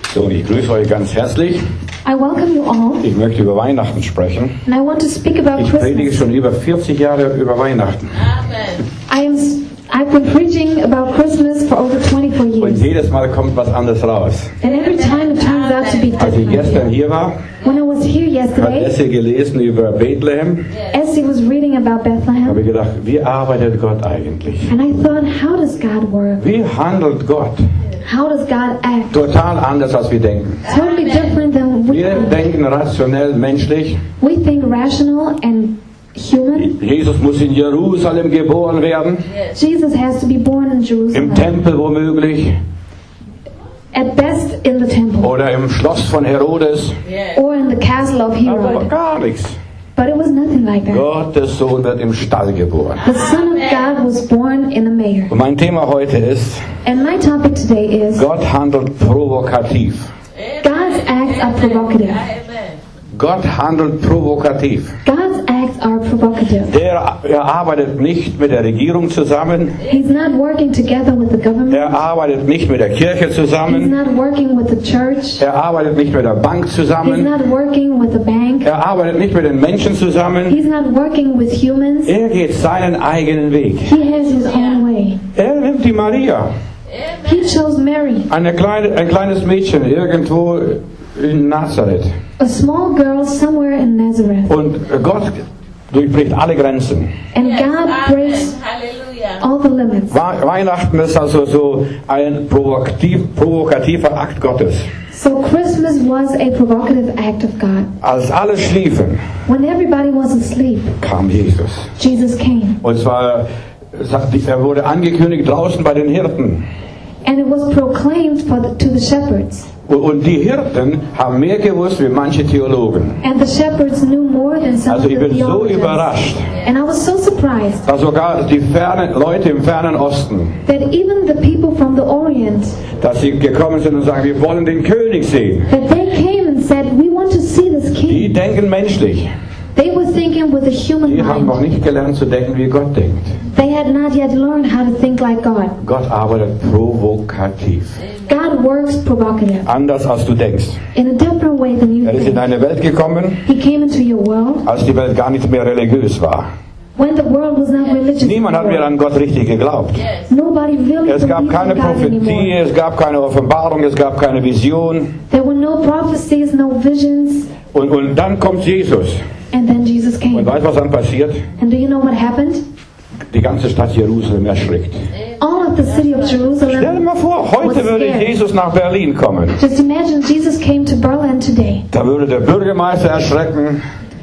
So, und ich grüße euch ganz herzlich. I welcome you all, Ich möchte über Weihnachten sprechen. and I want to speak about Ich predige Christmas. schon über 40 Jahre über Weihnachten. I've been preaching about Christmas for over 24 Und years, jedes Mal kommt was anderes raus. and every time it turns out to be Als ich gestern different. hier war, When I was here hat yesterday, Essie gelesen über Bethlehem. Essie was reading about Habe Bethlehem, ich gedacht, wie arbeitet Gott eigentlich? and I thought, how does God work? Wie handelt Gott? How does God act? Total anders, als wir denken. Totally different than we Wir think. denken rationell, menschlich. We think rational and human. Jesus muss in Jerusalem geboren werden, Jesus has to be born in im Jerusalem, Tempel womöglich, at best in the temple, oder im Schloss von Herodes. or in the castle of Aber Herod. gar nichts. But it was nothing like that. Gottes Sohn wird im Stall geboren. The Son of God was born in a manger. Und mein Thema heute ist, And my topic today is Gott handelt provokativ. God's acts are provocative. Gott handelt provokativ. God's acts are provocative. Er arbeitet nicht mit der Regierung zusammen. He's not working together with the government. Er arbeitet nicht mit der Kirche He's zusammen. not working with the church. Er arbeitet nicht mit der Bank He's zusammen. not working with the bank. Er arbeitet nicht mit den Menschen zusammen. He's not working with humans. Er geht seinen eigenen Weg. He has his own way. Er nimmt die Maria, He chose Mary, ein kleines Mädchen irgendwo in Nazareth. a small girl somewhere in Nazareth. Und Gott durchbricht alle Grenzen. And God breaks all the limits. Weihnachten ist also so ein provokativer Akt Gottes. So Christmas was a provocative act of God. Als alle schliefen, When everybody was asleep, kam Jesus. Jesus came. Und zwar, er wurde angekündigt draußen bei den Hirten. And it was proclaimed to the shepherds. Und die Hirten haben mehr gewusst wie manche Theologen. And the shepherds knew more than some Also of ich the bin so theologians. überrascht, And I was so surprised dass sogar die Leute im fernen Osten, that even the people from the Orient, dass sie gekommen sind und sagen, wir wollen den König sehen. that they came and said, we want to see this Die king. denken menschlich. They were thinking with a human Die haben noch mind. nicht gelernt zu denken, wie Gott denkt. They had not yet learned how to think like God. Gott arbeitet provokativ. God works provocative, Anders als du denkst. in a different way than you Er ist in think. eine Welt gekommen, He came into your world als die Welt gar nicht mehr religiös war. when the world was not religious Niemand hat mehr anymore. an Gott richtig geglaubt. Nobody really Es gab believed keine in God Prophetie, anymore. es gab keine Offenbarung, es gab keine Vision. There were no prophecies, no visions. Und dann kommt Jesus. And then Jesus Und came. weißt du, was dann passiert? And do you know what happened? Die ganze Stadt Jerusalem erschrickt. All of the city of Stell dir Jerusalem. mal vor, heute würde Jesus nach Berlin kommen. Just imagine Jesus came to Berlin today. Da würde der Bürgermeister erschrecken,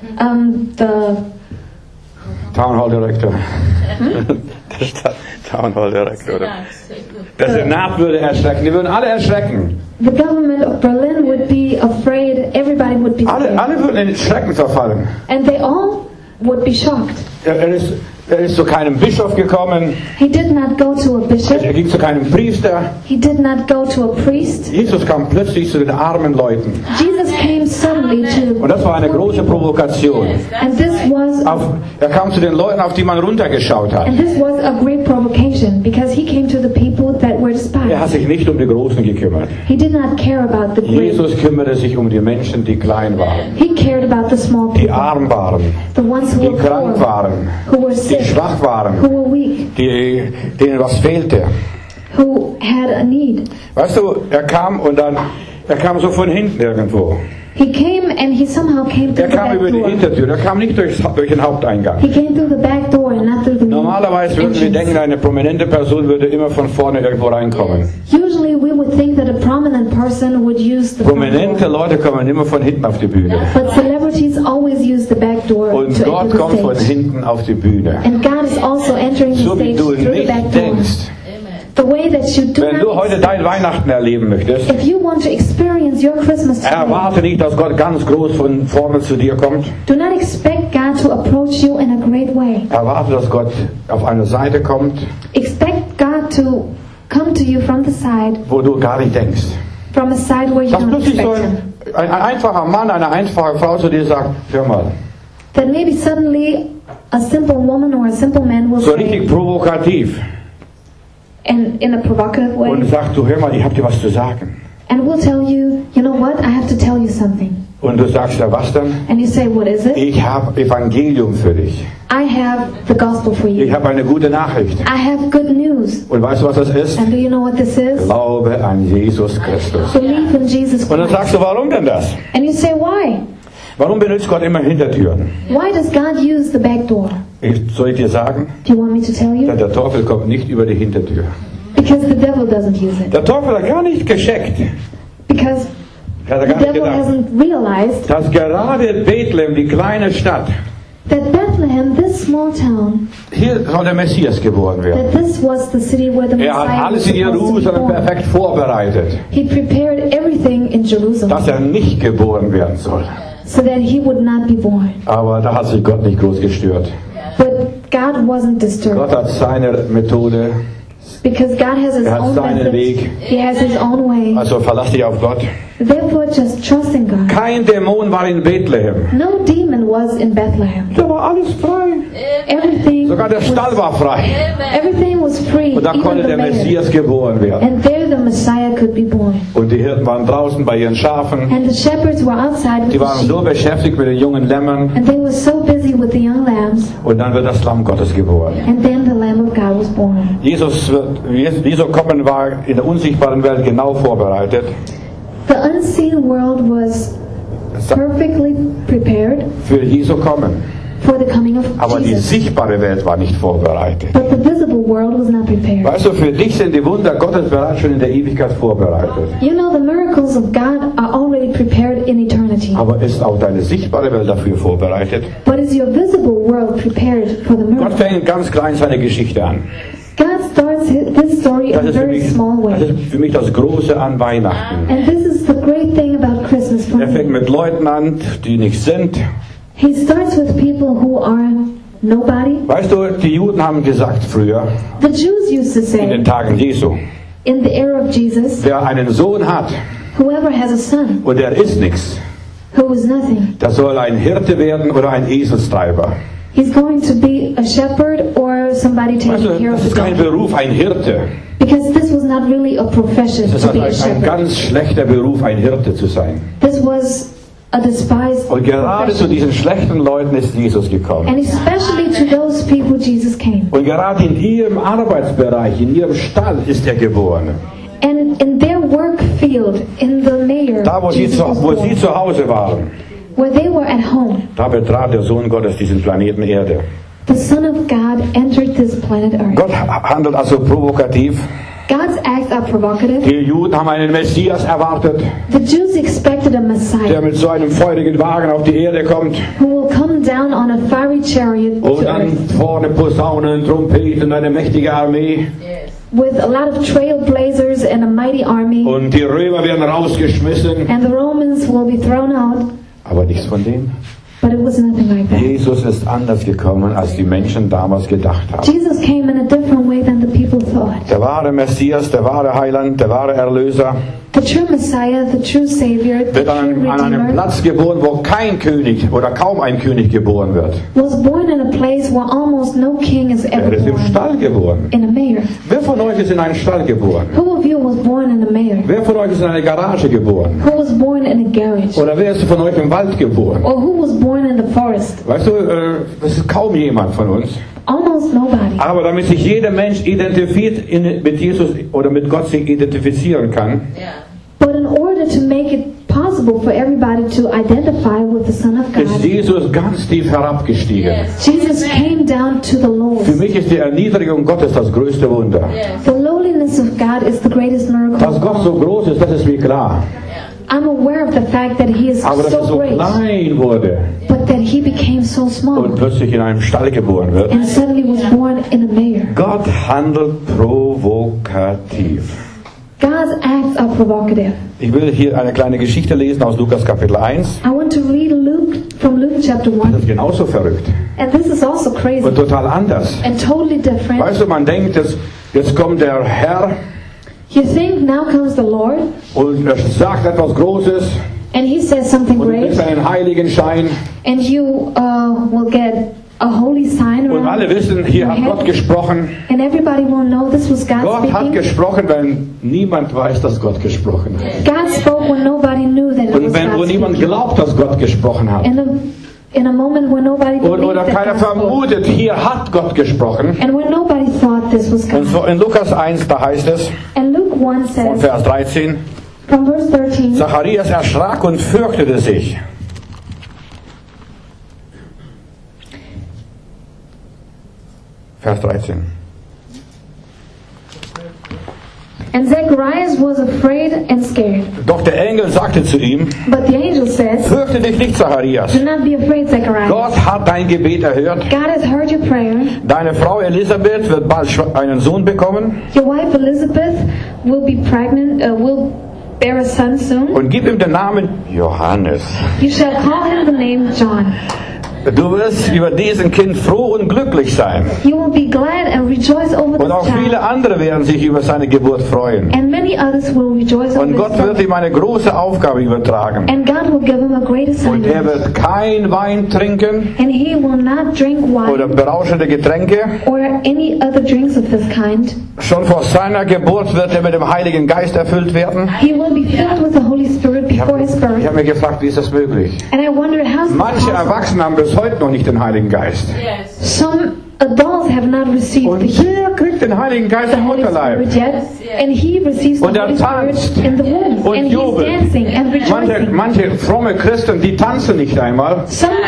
The Town Hall Director. Der Town Hall Director. Oder? Der Senat würde erschrecken, die würden alle erschrecken. government of Berlin would be afraid. Everybody would be scared. Alle würden in Schrecken verfallen. And they all would be shocked. Er ist zu keinem Bischof gekommen, He did not go to a bishop. er ging zu keinem Priester. He did not go to a priest. Jesus kam plötzlich zu den armen Leuten. Jesus came suddenly Und to, das war eine große Provokation. and this was Er kam zu den Leuten, auf die man runtergeschaut hat. a great provocation because he came to the people that were Er hat despised. sich nicht um die Großen gekümmert. He did not care about the great. Jesus kümmerte sich um die Menschen, die klein waren, He cared about the small die people, arm waren, the ones who die were krank poor, waren, who were die sick, schwach who waren, were weak, denen was fehlte. who had a need. Weißt du, er kam so von hinten irgendwo. He came and he somehow came through Er the kam back über die door. Hintertür, er kam nicht durch den Haupteingang. He came through the back door and not through the main Normalerweise würden wir denken, entrance. eine prominente Person würde immer von vorne irgendwo reinkommen. Usually we would think that a prominent person would use the front Prominente door. Leute kommen immer von hinten auf die Bühne. But celebrities always use the back door Und to Gott enter kommt the von stage. hinten auf die Bühne. And God is also entering the So wie stage du through the nicht back door. denkst. The way that you do Wenn du heute not, dein Weihnachten erleben möchtest, if you want to experience your Christmas today, erwarte nicht, dass Gott ganz groß von vorne zu dir kommt. do not expect God to approach you in a great way. Erwarte, dass Gott auf eine Seite kommt, Expect God to come to you from the side, wo du gar nicht denkst. from a side where you Dass don't plötzlich so expect Him. ein einfacher Mann, eine einfache Frau zu dir sagt, hör mal, Then maybe suddenly a simple woman or a simple man will so say, richtig provokativ. and in a provocative Und way, sagt, du hör mal, ich hab dir was zu sagen. and will tell you, you know what, I have to tell you something. Und du sagst, ja was dann? And you say, what is it? Ich habe Evangelium für dich. I have the gospel for Ich you. habe eine gute Nachricht. I have good news. Und weißt du, was das ist? And do you know what this is? Glaube an Jesus Christus. Believe in Jesus Und dann Christ. sagst du, warum denn das? And you say, why? Warum benutzt Gott immer Hintertüren? Why does God use the back door? Soll ich dir sagen? Do you want me to tell you? Der Teufel kommt nicht über die Hintertür. Because the devil doesn't use it. Der Teufel hat gar nicht gescheckt. Because Er hat the gar nicht devil gedacht, hasn't realized dass gerade Bethlehem, die kleine Stadt, that Bethlehem, this small town, hier soll der Messias geboren werden. that this was the city where the Er hat Messiah was alles in supposed to be Jerusalem born. perfekt vorbereitet, He prepared everything in Jerusalem dass er nicht geboren werden soll. so that he would not be born. Aber da hat sich Gott nicht groß gestört. But God wasn't disturbed Gott hat seine Methode, because God has his hat own seinen method. Weg. He has his own way. Also verlass dich auf Gott. Therefore, just trust in God. Kein Dämon war in Bethlehem. No demon was in Bethlehem. Da war alles frei. Everything Sogar der Stall war frei. everything was free, Und da even konnte the der mayor. Messias geboren werden. And there the Messiah could be born. Und die Hirten waren draußen bei ihren Schafen. And the shepherds were outside with Die the waren sheep. so beschäftigt mit den jungen Lämmern. And they were so busy with the young lambs. Und dann wird das Lamm Gottes geboren. And then the Lamb of God was born. Jesu Kommen war in der unsichtbaren Welt genau vorbereitet. The unseen world was perfectly prepared Für Jesu Kommen. for the coming of Aber die Jesus. sichtbare Welt war nicht vorbereitet. But the visible world was not prepared. Weißt du, für dich sind die Wunder Gottes bereits schon in der Ewigkeit vorbereitet. You know, the miracles of God are already prepared in eternity. Aber ist auch deine sichtbare Welt dafür vorbereitet? But is your visible world prepared for the Gott miracle? fängt ganz klein seine Geschichte an. God starts this story in Das a ist für very mich, small das way. ist für mich das Große an Weihnachten. And this is the great thing about Christmas for Er fängt me. mit Leuten an, die nicht sind. He starts with people who are nobody. Weißt du, die Juden haben gesagt früher, The Jews used to in den say, Tagen Jesu, in the era of Jesus, wer einen Sohn hat whoever has a son und der ist nichts, who is nothing, das soll ein Hirte werden oder ein Eselstreiber. he's going to be a shepherd or somebody Weißt taking du, care das of the ist kein donkey. Beruf, ein Hirte. Because this was not really a profession Das to ist be a ein shepherd. ganz schlechter Beruf, ein Hirte zu sein. This was a despised Und gerade zu profession. diesen schlechten Leuten ist Jesus gekommen. And especially to those people Jesus came. Und gerade in ihrem Arbeitsbereich, in ihrem Stall ist er geboren. And in their work field, in the mayor, Da, wo sie Jesus was born. zu Hause waren, Where they were at home, da betrat der Sohn Gottes diesen Planeten Erde. the Son of God entered this planet Earth. Gott handelt also provokativ. God's acts are provocative. Die Juden haben einen Messias erwartet, The Jews expected a der Messiah mit so einem feurigen Wagen auf die Erde kommt who will come down on a fiery chariot und to dann earth vorne Posaunen, Trompeten, eine mächtige Armee with a lot of trailblazers and a mighty army, und die Römer werden rausgeschmissen. and the Romans will be thrown out. Aber nichts von dem. But it was nothing like that. Jesus ist anders gekommen, als die Menschen damals gedacht haben. Jesus came in a different way than the people thought. Der wahre Messias, der wahre Heiland, der wahre Erlöser The true Messiah, the true Savior, the wird true an einem Redeemer Platz geboren, wo kein König oder kaum ein König geboren wird. was born in a place where almost no king is Er ever ist im born. Stall geboren. In a mayor. Wer von euch ist in einen Stall geboren? Who of you was born in a mayor? Wer von euch ist in eine Garage geboren? Who was born in a garage? Oder wer ist von euch im Wald geboren? Or who was born in the forest? Weißt du, das ist kaum jemand von uns. Almost nobody. Aber damit sich jeder Mensch mit Jesus oder mit Gott sich identifizieren kann, But in order to make it possible for everybody to identify with the Son of ist God, Jesus ganz tief herabgestiegen. Jesus came down to the Für lowest. mich ist die Erniedrigung Gottes das größte Wunder. The lowliness of God is the greatest miracle Dass of Gott so all. groß ist, das ist mir klar. I'm aware of the fact that He is Aber dass er so so great, klein wurde but that He became so small und plötzlich in einem Stall geboren wird. and suddenly was born in a mayor. Gott handelt provokativ. God's acts are provocative. Ich will hier eine kleine Geschichte lesen aus Lukas Kapitel 1. I want to read from Luke chapter Das 1. ist genauso verrückt And this is also crazy und total anders. and totally different. Weißt du, man denkt, jetzt kommt der Herr You think now comes the Lord und er sagt etwas Großes and He says something und du great kriegst einen Heiligenschein and you will get a holy sign Und alle around wissen, hier your hat Gott head. gesprochen. And everybody will know this was God Gott hat speaking. gesprochen, weil niemand weiß, dass Gott gesprochen hat. God spoke when nobody knew that it Und was wenn wo God niemand speaking. glaubt, dass Gott gesprochen hat. In a moment when nobody believed Oder that keiner God spoke. vermutet, hier hat Gott gesprochen. And when nobody thought this was Und God. so in Lukas 1, da heißt es, And Luke 1 von says, Vers 13, from verse 13, Zacharias erschrak und fürchtete sich. Vers 13. and Zacharias was afraid and scared. Doch der Engel sagte zu ihm, But the angel says, fürchte dich nicht, Zacharias. do not be afraid, Zacharias. Gott hat dein Gebet erhört. God has heard your prayer. Deine Frau Elisabeth wird bald einen Sohn bekommen Your wife Elizabeth will be pregnant, will bear a son soon. und gib ihm den Namen Johannes. You shall call him the name John. Du wirst über diesen Kind froh und glücklich sein. You will be glad and rejoice over Und auch this viele child. andere werden sich über seine Geburt freuen. And many others will rejoice over Und this Gott wird child. ihm eine große Aufgabe übertragen. And God will give him a great Und er assignment. wird kein Wein trinken And he will not drink oder wine berauschende Getränke. or any other drinks of this kind. Schon vor seiner Geburt wird er mit dem Heiligen Geist erfüllt werden. He will be filled with the Holy Spirit Ich before his habe birth. mich gefragt, wie ist das möglich? And I wondered how's this Manche possible? Erwachsene haben bis heute noch nicht den Heiligen Geist. Some adults have not received Und the der kriegt den Heiligen Geist im Holy Mutterleib. Spirit yet, and he receives the Und Holy tanzt Spirit in the womb, und and he's jubelt. dancing and rejoicing. Manche fromme Christen, die tanzen nicht einmal.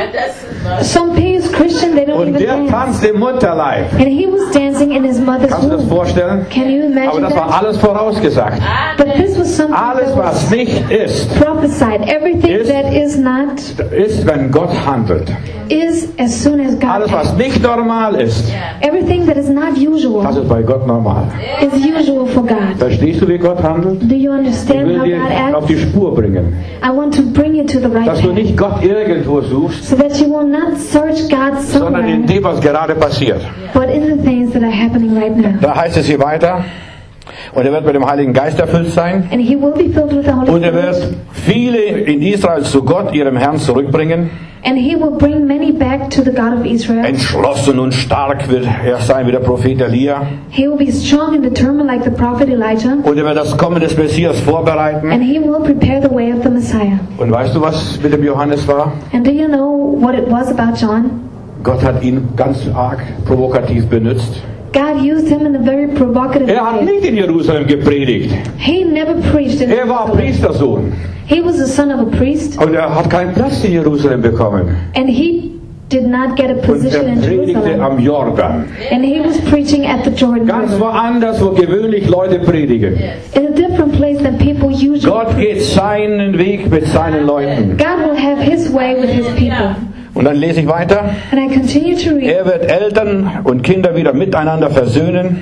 Some pious Christian, they don't Und even der dance. tanzt im Mutterleib. And he was dancing in his mother's Kannst du das womb. vorstellen? Can you Aber imagine das war that? alles vorausgesagt. But this was something Alles, that was was nicht ist, prophesied. Everything Ist- that is not ist, wenn Gott handelt. is as soon as God Alles, was acts. nicht normal ist, Everything that is not das usual ist bei Gott normal. is usual for God. Verstehst du, wie Gott handelt? Do you Ich understand will how dir God auf acts? die Spur bringen. I want to bring you to the right Dass du path, nicht Gott irgendwo suchst, so that you will not search God sondern in somewhere, dem, was gerade passiert. but in the things that are happening right now. Da heißt es hier weiter, und er wird mit dem Heiligen Geist erfüllt sein. And he will be filled with the Holy Und er wird Spirit. viele in Israel zu Gott, ihrem Herrn, zurückbringen. And he will bring many back to the God of Israel. Entschlossen und stark wird er sein wie der Prophet Elia. He will be strong and determined like the prophet Elijah. Und er wird das Kommen des Messias vorbereiten. And he will prepare the way of the Messiah. Und weißt du, was mit dem Johannes war? And do you know what it was about John? Gott hat ihn ganz arg provokativ benutzt. God used him in a very provocative Er hat way. nicht in Jerusalem gepredigt. He never preached in Er war Jerusalem. Priestersohn. He was the son of a priest, Und er hat keinen Platz in Jerusalem bekommen. and he did not get a Und position er in predigte Jerusalem. am Jordan. And he was preaching at the Jordan Ganz River, woanders, wo gewöhnlich Leute predigen. in a different place than people usually. Gott geht seinen Weg mit seinen Leuten. God will have his way with his people. Und dann lese ich weiter. And I continue to read. Er wird Eltern und Kinder wieder miteinander versöhnen.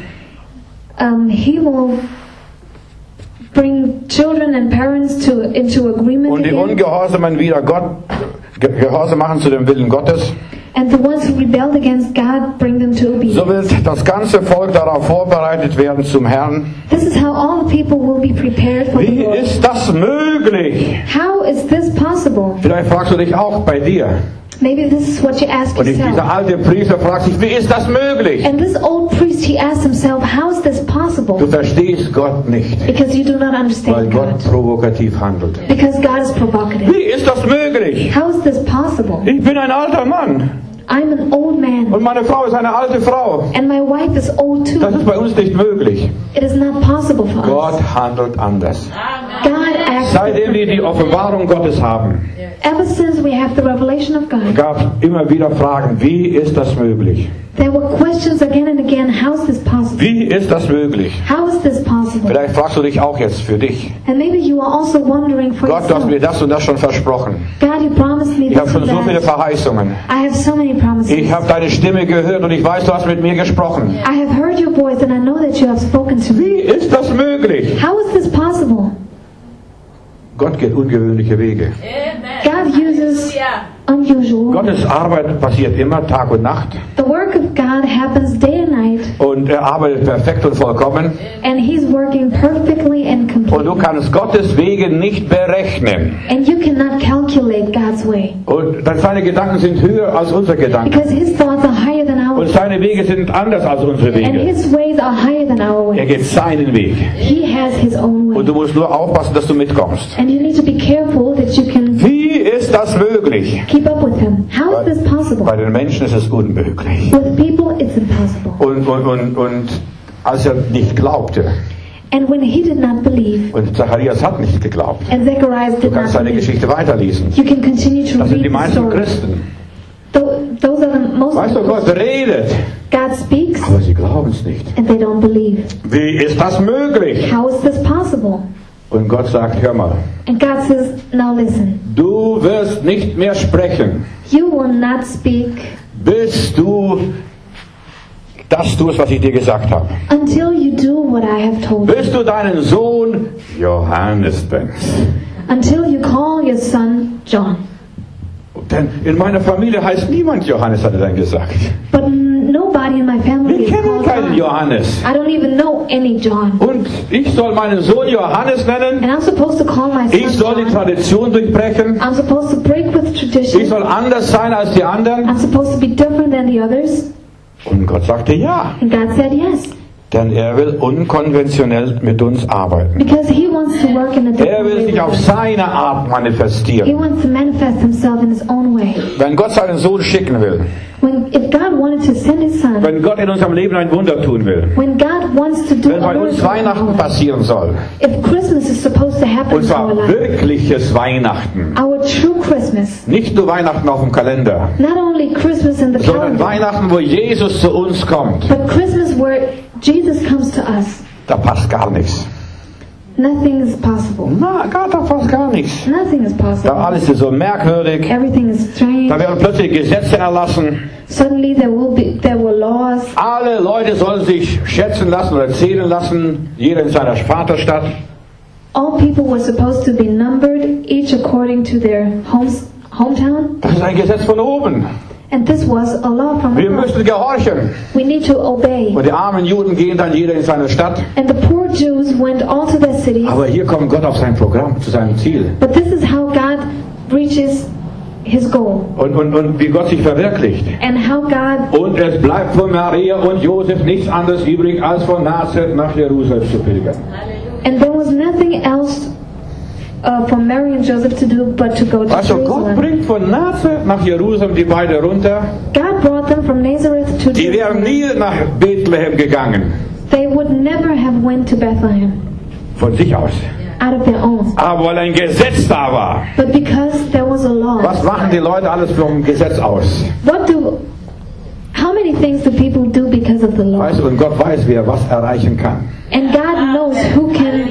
He will bring children and parents into agreement Und die again. Ungehorsamen wieder Gehorsam machen zu dem Willen Gottes. And the ones who rebelled against God, bring them to obedience. So wird das ganze Volk darauf vorbereitet werden zum Herrn. This is how all the people will be prepared for the Wie Lord. ist das möglich? How is this possible? Vielleicht fragst du dich auch bei dir. Maybe this is what you ask Und dieser yourself. alte Priester fragt sich, wie ist das möglich? And this old priest, he asked himself, how is this Du possible? verstehst Gott nicht, Because you do not weil understand Gott God. provokativ handelt. Because God is provocative. Wie ist das möglich? How is this possible? Ich bin ein alter Mann I'm an old man, und meine Frau ist eine alte Frau. and my wife is old Das too. ist bei uns nicht möglich. It is not possible for us. Gott handelt anders. God acts. Seitdem wir die Offenbarung Gottes haben, Ever since we have the revelation of God, gab es immer wieder Fragen, wie ist das möglich? there were questions again and again, how is this possible? Wie ist das möglich? How is this possible? Vielleicht fragst du dich auch jetzt für dich. And maybe you are also wondering for Gott, du hast mir yourself, das und das schon versprochen. God, you promised me Ich habe this schon and so viele that. Verheißungen. I have so many promises. Ich habe deine Stimme gehört und ich weiß, du hast mit mir gesprochen. I have heard your voice and I know that you have spoken to me. Wie ist das möglich? How is this possible? Gott geht ungewöhnliche Wege. God uses unusual. Gottes Arbeit passiert immer Tag und Nacht The work of God happens day and night, und er arbeitet perfekt und vollkommen. and He's working perfectly and Und du completely. kannst Gottes Wege nicht berechnen. And you cannot calculate calculate God's way. Und seine Gedanken sind höher als unsere Gedanken. Because His thoughts are higher than Und ours. seine Wege sind anders als unsere And Wege. His ways are higher than our Er ways. geht seinen Weg. He has His own way. Und du musst nur aufpassen, dass du mitkommst. And you need to be careful that you can Wie ist das möglich? keep up with Him. How is this possible? Bei den Menschen ist es unmöglich. With people, it's impossible. Und als er nicht glaubte, And when he did not believe, und Zacharias hat nicht geglaubt, and Zacharias du did kannst not seine believe, Geschichte weiterlesen. you can continue to Das sind read die the meisten story. Christen. Those are the most Weißt du, Gott redet, God speaks, aber sie glauben es nicht. and they don't believe. Wie ist das möglich? How is this possible? Und Gott sagt, hör mal, And God says, now listen, du wirst nicht mehr sprechen, you will not speak bis du das tust, was ich dir gesagt habe. until you do what I have told you. Bis du deinen Sohn Johannes bringst. Until you call your son John. Denn in meiner Familie heißt niemand Johannes, hat er dann gesagt. But nobody in my family Wir is kennen called keinen John. Johannes. I don't even know any John. Und ich soll meinen Sohn Johannes nennen. And I'm supposed to call my Ich soll son die John. Tradition durchbrechen. I'm supposed to break with Ich tradition. soll anders sein als die anderen. I'm supposed to be different than the others. Und Gott sagte ja. And God said yes. Denn er will unkonventionell mit uns arbeiten. Because He wants to work in a Er different will way. sich with auf us. seine Art He manifestieren. wants to manifest Himself in His own way. Wenn Gott seinen Sohn schicken will, If God wanted to send His Son, wenn Gott in unserem Leben ein Wunder tun will, when God wants to do wenn a bei uns miracle, Weihnachten passieren soll, if Christmas is supposed to happen und in our zwar life, wirkliches Weihnachten, our true Christmas, nicht nur Weihnachten auf dem Kalender, not only Christmas in the sondern calendar, Weihnachten, wo Jesus zu uns kommt, but Christmas where Jesus comes to us, da passt gar nichts. nothing is possible. Na, da passt gar nichts. Nothing is Da possible. alles ist so merkwürdig. Everything is strange. Da werden plötzlich Gesetze erlassen. Suddenly there were laws. Alle Leute sollen sich schätzen lassen oder zählen lassen, jeder in seiner Vaterstadt. All people were supposed to be numbered, each according to their hometown. Das ist ein Gesetz von oben. And this was a law from Wir above. müssen gehorchen. We need to obey. Und die armen Juden gehen dann jeder in seine Stadt. And the poor Jews went all to their cities. Aber hier kommt Gott auf sein Programm, zu seinem Ziel. But this is how God reaches His goal. Und wie Gott sich verwirklicht. And how God, Und es bleibt von Maria und Josef nichts anderes übrig, als von Nazareth nach Jerusalem zu pilgern. and there was nothing else for Mary and Joseph to do but to go to Also Gott Jerusalem. bringt von Nazareth nach Jerusalem die beiden runter. God brought them from Nazareth to Die wären Jerusalem. nie nach Bethlehem gegangen. They would never have went to Bethlehem Von sich aus. out of their own. Aber weil ein Gesetz da war. But because there was a law, Was machen die Leute alles vom Gesetz aus? how many things do people do because of the law? Weißt du, und Gott weiß, wie er was erreichen kann. And God knows who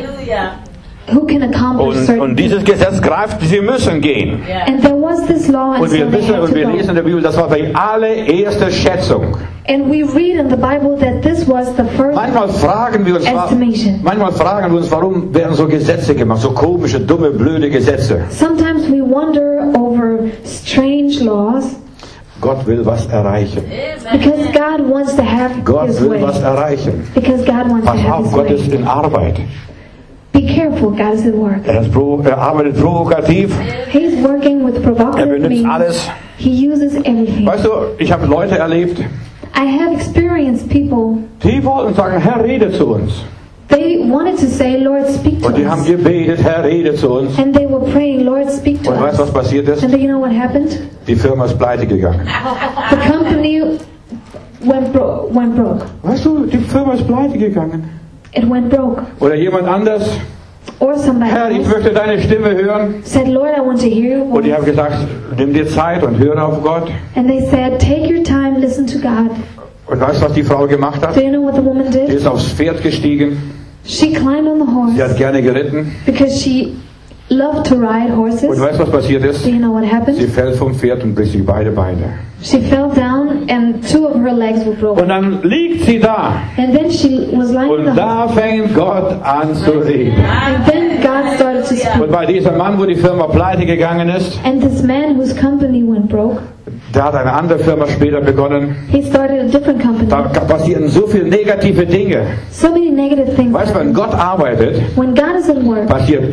can accomplish certain Und dieses Gesetz greift, sie müssen gehen. And there was this law, and Und wir so they wissen had und to wir lesen go. in der Bibel, das war die allererste Schätzung. And we read in the Bible that this was the first Manchmal fragen wir uns, estimation. warum werden so Gesetze gemacht, so komische, dumme, blöde Gesetze. Sometimes we wonder over strange laws Gott will was erreichen. because God wants to have Gott His will way. was erreichen. Because God wants to Pass have auf, His Gott ist way. in Arbeit. Be careful, God is at work. Er arbeitet provokativ. He's working with Er provocative benutzt means. alles. He uses everything. Weißt du, ich habe Leute erlebt, I have experienced people, die wollten sagen, Herr, rede zu uns. they wanted to say, Lord, speak to Und die haben us. gebetet, Herr, rede zu uns. And they were praying, Lord, speak to Und weißt du, was us. passiert ist? And then you know what happened? Die Firma ist pleite gegangen. The company went broke. Weißt du, die Firma ist pleite gegangen. It went broke. Oder jemand anders, Or somebody Herr, ich else möchte deine Stimme hören. said, Lord, I want to hear your Und die voice. haben gesagt, nimm dir Zeit und höre auf Gott. And they said, take your time, listen to God. Und weißt du, was die Frau gemacht hat? Do you know what the woman Die did? ist aufs Pferd gestiegen. She climbed on the Sie horse hat gerne geritten. because she loved to ride Und horses. weißt du, was passiert ist? Do you know what Sie happened? fällt vom Pferd und bricht sich beide Beine. She fell down and two of her legs were Und broken. dann liegt sie da. And then she was lying in Und the hospital. da fängt Gott an zu reden. And then God started to Und speak. bei dieser Mann, wo die Firma pleite gegangen ist, And this man whose company went broke, Der hat eine andere Firma später begonnen. He started a different company. Da passieren so viele negative Dinge. So many negative things. Weißt du, wenn Gott arbeitet, When God is at work, passieren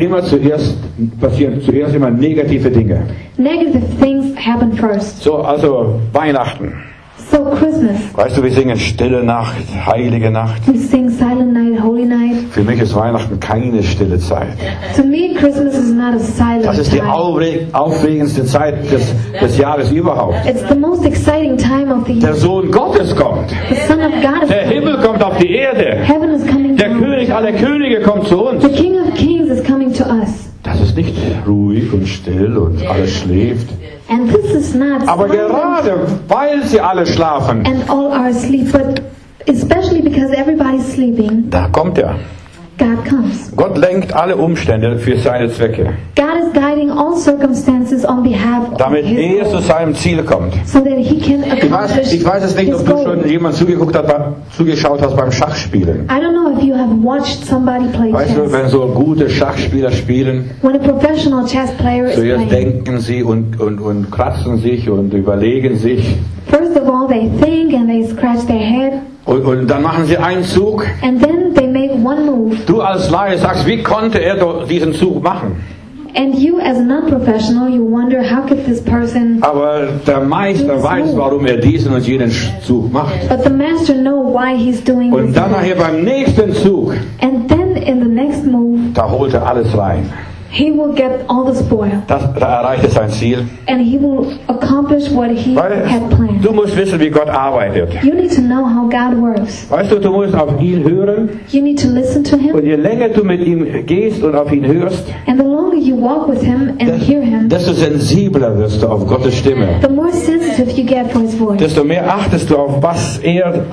zuerst immer negative Dinge. negative things happen first. So, also Weihnachten. So Christmas, Weißt du, wir singen Stille Nacht, Heilige Nacht. we sing Silent Night, Holy Night. Für mich ist Weihnachten keine stille Zeit. To me, Christmas is not a silent Das ist die time. aufregendste Zeit des Jahres überhaupt. It's the most exciting time of the Der year. Sohn Gottes kommt. The Son of God is Der Himmel kommt auf die Erde. Heaven is coming Der down. König aller Könige kommt zu uns. The King of Kings is coming to us. Das ist nicht ruhig und still und alles schläft. And this is not Aber silent gerade weil sie alle schlafen, and all are asleep, but especially because everybody's sleeping, da kommt er. God comes. Gott lenkt alle Umstände für seine Zwecke, God is guiding all circumstances on behalf of damit His er zu goal, seinem Ziel kommt. so that He can accomplish Ich weiß es nicht, His ob du goal. schon jemand zugeschaut hast beim Schachspielen. I don't know if you have watched somebody play Weißt du, chess. wenn so gute Schachspieler spielen, When a professional chess player is zuerst playing, denken sie und kratzen sich und überlegen sich. first of all they think and they scratch their head, Und dann machen sie einen Zug. and then they make one move. Du als Laie sagst, wie konnte er doch diesen Zug machen? And you as a non-professional, you wonder how could this person, Aber der Meister weiß, warum er diesen und jenen Zug macht. but the master know why he's doing Und this. dann nachher beim nächsten Zug, And then in the next move, da holt er alles rein. he will get all the spoil. Da erreicht er sein Ziel. And he will accomplish what he Weil had planned. du musst wissen, wie Gott arbeitet. You need to know how God works. Weißt du, du musst auf ihn hören. You need to listen to him. Und je länger du mit ihm gehst und auf ihn hörst, And the longer you walk with him and hear him, desto sensibler wirst du auf Gottes Stimme. the more sensitive you get for his voice. Desto mehr achtest du auf, was er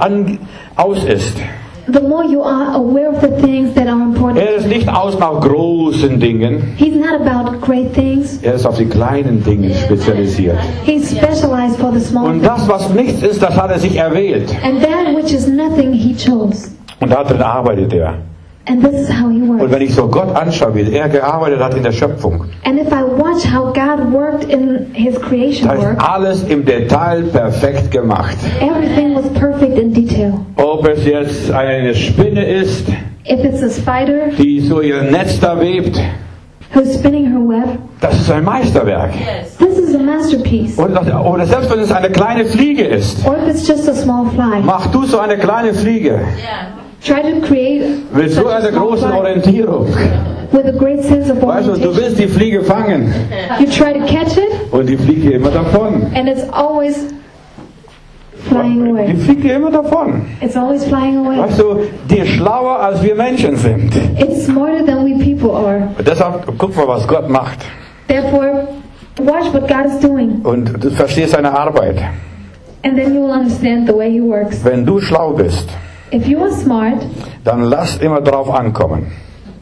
aus ist. The more you are aware of the things that are important. Er ist nicht aus nach großen Dingen. He's not about great things. Er ist auf die kleinen Dinge spezialisiert. He's specialized for the small Und things. das, was nichts ist, das hat er sich erwählt. And that which is nothing, he chose. Und darin arbeitet er. And this is how he Und works. wenn ich so Gott anschaue, wie er gearbeitet hat in der Schöpfung, And if I watch how God worked in his creation da ist work, alles im Detail perfekt gemacht. everything was perfect in detail. Ob es jetzt eine Spinne ist, If it's a spider die so ihr Netz da webt, who's spinning her web, das ist ein Meisterwerk. this is a masterpiece. Oder selbst wenn es eine kleine Fliege ist, Or if it's just a small fly, mach du so eine kleine Fliege try to create mit so such a einer small großen fly Orientierung. with a great sense of Weißt du, du orientation. willst die Fliege fangen You try to catch it, und die fliegt dir immer davon. and it's always flying Die away. fliegt dir immer davon. It's always flying away. Weißt du, die ist schlauer als wir Menschen sind. It's smarter than we people are. Und deshalb guck mal, was Gott macht. Therefore, watch what God is doing, Und du verstehst seine Arbeit. and then you will understand the way He works. Wenn du schlau bist, If you are smart, dann lass immer drauf ankommen.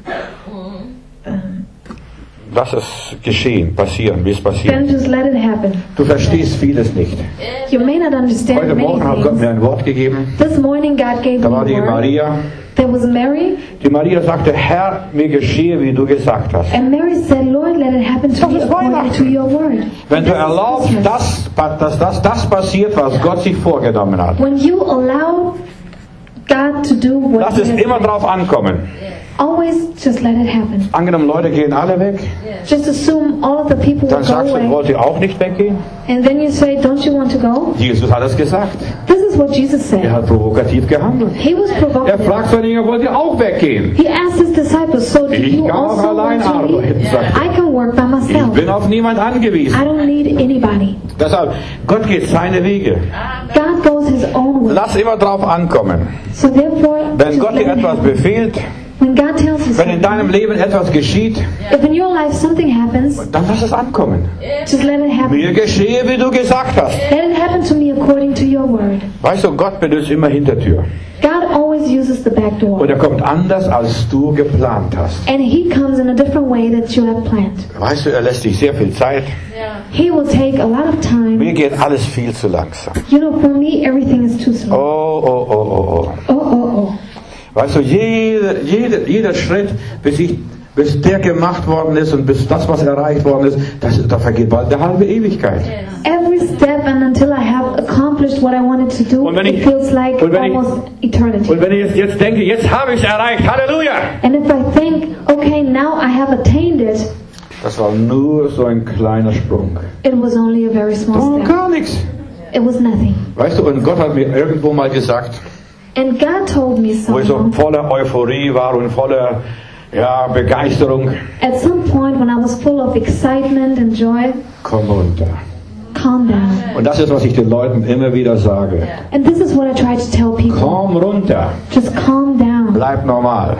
Lass es geschehen, passieren, wie es passiert. then just let it happen. Du verstehst vieles nicht. You may not understand Heute Morgen hat many Gott mir things. ein Wort gegeben. This morning God gave Da war me die a word. Maria. There was Mary, Die Maria sagte, Herr, mir geschehe, wie du gesagt hast. and Mary said, Lord, let it happen to Das me ist according Weihnachten. to your word. Wenn du This is erlaubst, Christmas. dass das passiert, was Gott sich vorgenommen hat, When you allow God to do what lass He es has immer planned, drauf ankommen. always just let it happen. Angenommen, Leute gehen alle weg, Just assume all of the people will dann go sagst du, away, wollt ihr auch nicht weggehen? and then you say, don't you want to go? Jesus hat es gesagt. This is what Jesus Er said. hat provokativ gehandelt. He was Er provocative. fragt seine Jünger, wollt ihr auch weggehen? He asked his disciples, so do Ich you kann auch also allein want to arbeiten, leave? sagt er. I can work by Ich myself. bin auf niemand angewiesen. I don't need anybody. Deshalb, Gott geht seine Wege. God goes His own way. Lass immer drauf ankommen. So therefore, Wenn just Gott let dir it etwas happen. befehlt, When God tells you wenn in something, deinem Leben etwas geschieht, if in your life something happens, dann lass es ankommen. just let it happen. Mir geschehe, wie du gesagt hast. Let it happen to me according to your word. Weißt du, Gott benutzt immer Hintertür. God always uses the back door. Und er kommt anders, als du geplant hast. And He comes in a different way that you have planned. Weißt du, er lässt dich sehr viel Zeit. He will take a lot of time. Mir geht alles viel zu langsam. You know, for me, everything is too Oh, slow. oh, oh, oh, oh. Oh, oh, oh. Weißt du, jeder Schritt, bis der gemacht worden ist und bis das, was erreicht worden ist, da vergeht bald eine halbe Ewigkeit. Every every step and until I have accomplished what I wanted to do, it feels like almost eternity. Und wenn ich jetzt denke, jetzt habe ich es erreicht, Halleluja! And if I think, okay, now I have attained it, das war nur so ein kleiner Sprung. it was only a very small step. Gar nichts. It was nothing. Weißt du, und Gott hat mir irgendwo mal gesagt, And God told me wo ich so something. voller Euphorie war und voller Begeisterung, At some point when I was full of excitement and joy, komm runter. calm down. Und das ist, was ich den Leuten immer wieder sage. And this is what I try to tell people. Komm runter. Just calm down. Bleib normal.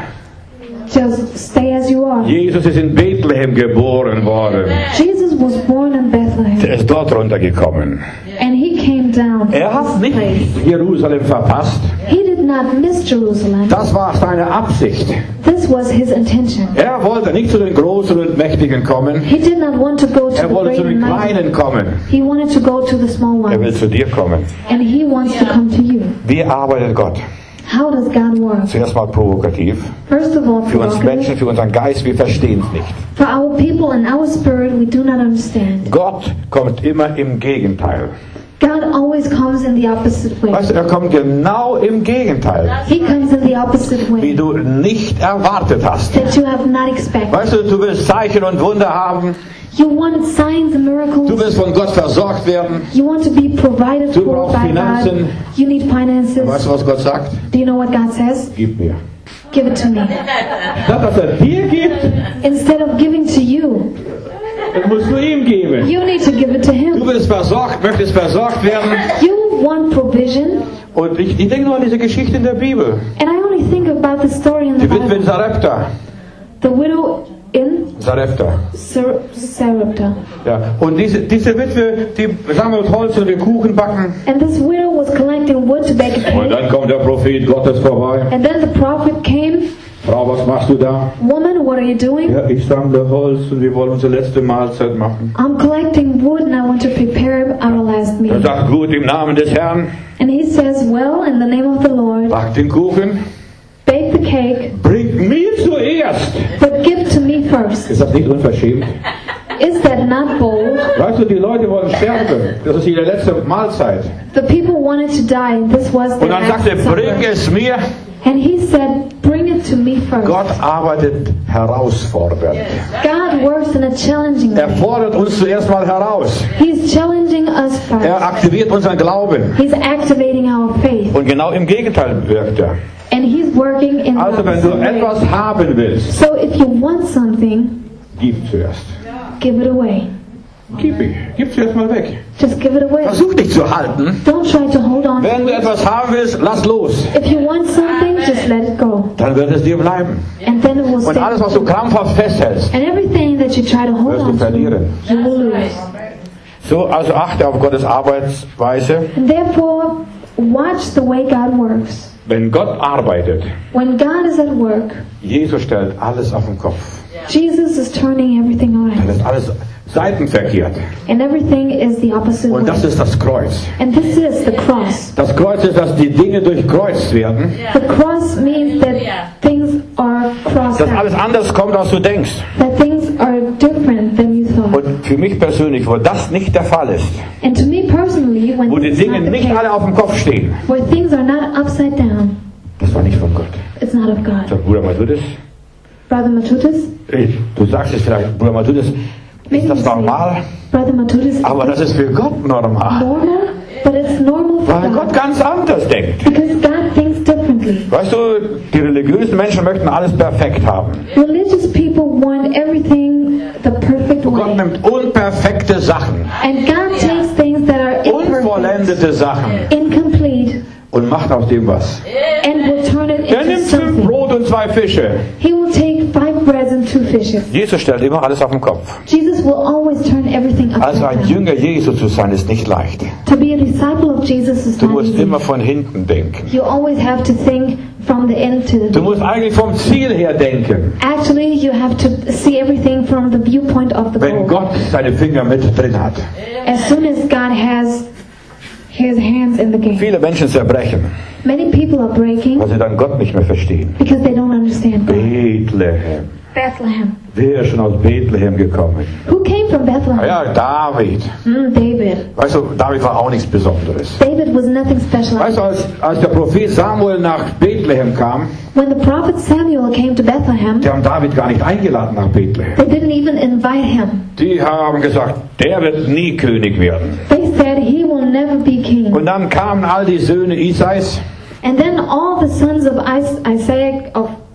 Just stay as you are. Jesus ist in Bethlehem geboren worden. Jesus was born in Bethlehem. Er ist dort runtergekommen. And he came down Er to hat this nicht place. Jerusalem verpasst. He did not miss Jerusalem. Das war seine Absicht. This was his intention. Er wollte nicht zu den Großen und Mächtigen kommen. He did not want to go to Er the wollte great zu den and mighty. Kleinen kommen. He wanted to go to the small Er will ones. zu dir kommen. And he wants to come to you. Wie arbeitet Gott? How does God work? Zuerst mal provokativ. First of all, Für uns Menschen, provocative. für unseren Geist, wir verstehen es nicht. For our people and our spirit, we do not understand. Gott kommt immer im Gegenteil. God always comes in the opposite way. Weißt du, er kommt genau im Gegenteil, He comes in the opposite wie way du nicht erwartet hast. that you have not expected. Weißt du, du willst Zeichen und Wunder haben. You want signs and Du miracles. willst von Gott versorgt werden. You want to be provided Du for brauchst by God. Finanzen. You need finances. Weißt du, was Gott sagt? Do you know what God says? Gib mir. Give it to me. Statt dass er dir gibt, Instead of giving to you, dann musst du ihm geben. you need to give it to Du Him. willst möchtest versorgt werden. You want provision. Und ich denke nur an diese Geschichte in der Bibel. And I only think about the story in the Die Witwe in Bible. Sarepta. The widow in Sarepta. Sarepta. Ja. Und diese Witwe, die sammelt Holz und den Kuchen backen. And this widow was collecting wood to bake a Und cake. dann kommt der Prophet Gottes vorbei. And then the prophet came. Frau, was machst du da? Woman, what are you doing? Ja, ich sammle Holz und wir wollen unsere letzte Mahlzeit machen. I'm collecting wood and I want to prepare our last Er meal. sagt, gut, im Namen des Herrn, And he says, well, in the name of the Lord, back den Kuchen, bake the cake, bring mir zuerst. but give to me first. Ist das nicht unverschämt? Is that not bold? Weißt du, die Leute wollen sterben. Das ist ihre letzte Mahlzeit. The people wanted to die. This was Und their dann last sagt er, bring supper. es mir. And he said, bring it to me first. Gott arbeitet herausfordernd. God works in a challenging Er way. fordert uns zuerst mal heraus. He's challenging us Er first. aktiviert unseren Glauben. He's activating our faith. Und genau im Gegenteil wirkt er. And he's working in the Also wenn du opposite way. etwas haben willst, So if you want something, gib zuerst. give it away. Gib zuerst mal weg. Just give it away. Versuch dich zu halten. Don't try to hold on. Wenn du etwas haben willst, lass los. If you want something, just let it go. Dann wird es dir bleiben. And then it will Und stay. alles, was du krampfhaft festhältst, And everything that you try to hold wirst du on to, verlieren. you will lose. So, also achte auf Gottes Arbeitsweise. And therefore, watch the way God works. Wenn Gott arbeitet, When God is at work, Jesus stellt alles auf den Kopf. Jesus is turning everything Dann around. ist alles seitenverkehrt. And everything is the opposite Und das way. ist das Kreuz. And this is the cross. Das Kreuz ist, dass die Dinge durchkreuzt werden. The cross means that things are crossed Dass alles out. anders kommt, als du denkst. That things are different than you thought. Und für mich persönlich, wo das nicht der Fall ist, And to me personally, when wo die this is Dinge not the nicht alle case, auf dem Kopf stehen, where things are not upside down, das war nicht von Gott. it's not of God. Sag, Bruder Matthäus, Brother Matutis, du sagst es vielleicht, Bruder Matthäus, ist maybe das you say, normal? Brother Matutis, Aber das ist für Gott normal. normal, but it's normal for Weil Gott God. ganz anders denkt. Because God thinks differently. Weißt du, die religiösen Menschen möchten alles perfekt haben. Religious people want everything the perfect Gott way. nimmt unperfekte Sachen, And God takes things that are imperfect, unvollendete Sachen incomplete, und macht aus dem was. and will turn it Er into nimmt 5 something. Brot und 2 Fische. He will take 5 breads and 2 fishes. Jesus stellt immer alles auf den Kopf. Jesus will always turn everything Also upside ein down. Jünger Jesu zu sein, ist nicht leicht. To be a disciple of Jesus is Du not musst easy. immer von hinten denken. You always have to think from the end to the Du musst beginning. eigentlich vom Ziel her denken. Actually, you have to see everything from the viewpoint of the Wenn goal. Gott seine Finger mit drin hat. As soon as God has his hands in the game. Viele Menschen zerbrechen, Many people are breaking weil sie dann Gott nicht mehr verstehen. because they don't understand God. Bethlehem. Bethlehem. Wer ist schon aus Bethlehem gekommen? Who came from Bethlehem? Ja, David. David. Weißt du, David war auch nichts Besonderes. David was nothing special. Weißt du, als der Prophet Samuel nach Bethlehem kam, When the prophet Samuel came to Bethlehem, die haben David gar nicht eingeladen nach Bethlehem. they didn't even invite him. Die haben gesagt, der wird nie König werden. They said he will never be king. Und dann kamen all die Söhne Isais, And then all the sons of Isaac,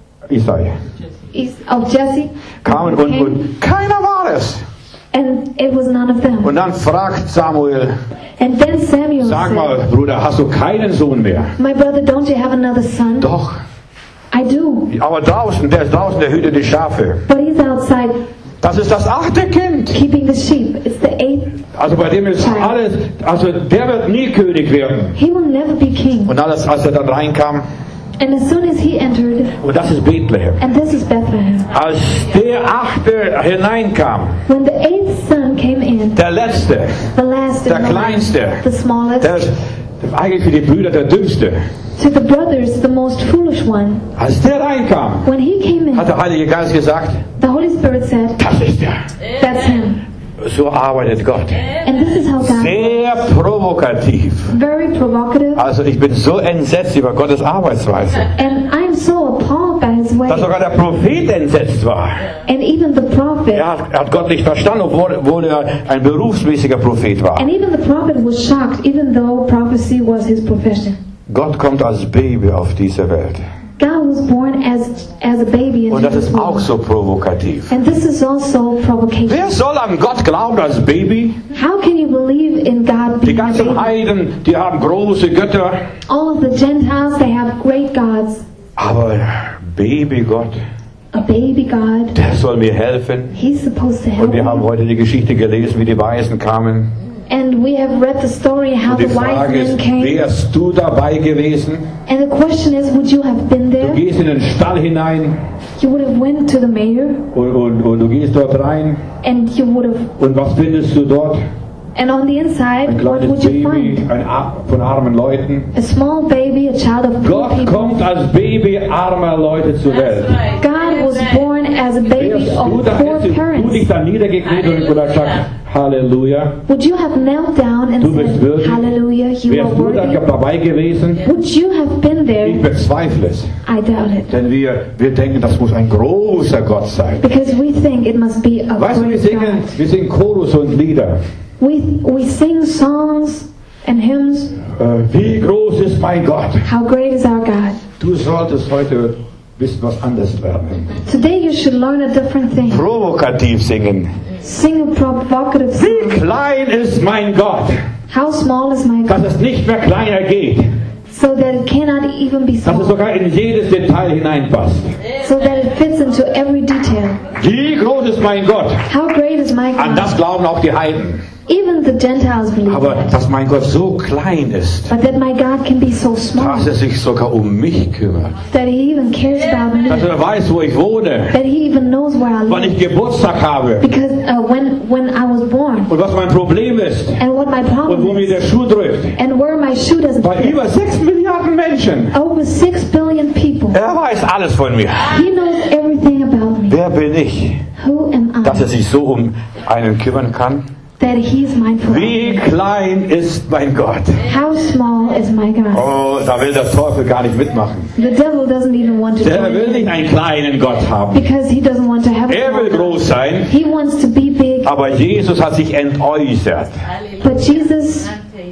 of Jesse, kamen came, und keiner war es. and it was none of them. Und dann fragt Samuel, And then Samuel sag mal, said, Bruder, hast du keinen Sohn mehr? my brother, don't you have another son? Doch. I do. Aber draußen, der ist draußen, der hütet die Schafe. But he's outside Das ist das 8. Kind. keeping the sheep. It's the 8th. Also bei dem ist alles, also der wird nie König werden. He will never be king. Und alles, als er dann reinkam, And as soon as he entered, und das ist Bethlehem. and this is Bethlehem, Als der 8. hineinkam, when the 8th son came in, der Letzte, the last der and the last, Kleinste, the smallest, der ist eigentlich für die Brüder der Dümmste. to the brothers, the most foolish one, Als der reinkam, when he came in, hat der Heilige Geist gesagt, the Holy Spirit said, das ist der. that's him. So arbeitet Gott. And this is how God, Sehr provokativ. very provocative, Also ich bin so entsetzt über Gottes Arbeitsweise, and I am so appalled by his way. dass sogar der Prophet entsetzt war. And even the prophet, Er hat Gott nicht verstanden, obwohl er ein berufsmäßiger Prophet war. and even the prophet was shocked, even though prophecy was his profession. Gott kommt als Baby auf diese Welt. God was born as a baby Und into das this ist auch world. so provokativ. And this is also provocation. Wer soll an Gott glauben als Baby? How can you believe in God Die being a ganzen baby? Heiden, die haben große Götter. All of the Gentiles, they have great gods. Aber Babygott, A baby God, der soll mir helfen. he's supposed to help Und wir haben you. heute die Geschichte gelesen, wie die Weisen kamen. And we have read the story how Und die the wise Frage men ist, came. wärst du dabei gewesen? And the question is, would you have been Du there? gehst in den Stall hinein You would have went to the mayor, und du gehst dort rein. and you would have, Und was findest du dort? and on the Ein inside, what kleines would you Baby, find? von armen Leuten. A small baby, a child of poor Gott people. kommt als Baby armer Leute zur Welt. God was born as a baby Wärst of du da, poor hättest du parents. dich da niedergekniet und gesagt, Halleluja. Would you have knelt down and Du bist said, würdig. Hallelujah, you are Wärst du da worthy? dabei gewesen? Would you have been Ich there? bezweifle es. I doubt it. Denn wir denken, das muss ein großer Gott sein. Because we think it must be a Weißt du, great God. wir singen Chorus und Lieder. We sing songs and hymns. Wie groß ist mein Gott? How great is our God? Du solltest heute wissen, was anderes lernen. Today you should learn a different thing. Provokativ singen. Sing a provocative Wie song. klein ist mein Gott, How small is my dass God? es nicht mehr kleiner geht. So that it cannot even be Dass es small. sogar in jedes Detail hineinpasst. So that it fits into every detail. Wie groß ist mein Gott? How great is my An God? das glauben auch die Heiden. Even the Gentiles believe Aber that. dass mein Gott so klein ist, But that my God can be so small. dass er sich sogar um mich kümmert. That he even cares about me. Dass er weiß, wo ich wohne, That he even knows where I wann live. ich Geburtstag habe Because when I was born. und was mein Problem ist And what my und wo problem mir is. der Schuh drückt. And where my shoe doesn't Bei fit. über 6 Milliarden Menschen. Over 6 billion people. Er weiß alles von mir. He knows everything about me. Wer bin ich, Who am dass I? er sich so um einen kümmern kann? That he's mindful. Wie klein ist mein Gott? How small is my God? Oh, da will der Teufel gar nicht mitmachen. The devil doesn't even want to Der join will nicht in. einen kleinen Gott haben. Because he doesn't want to have Er will a God. groß sein, He wants to be big. aber Jesus hat sich entäußert. But Jesus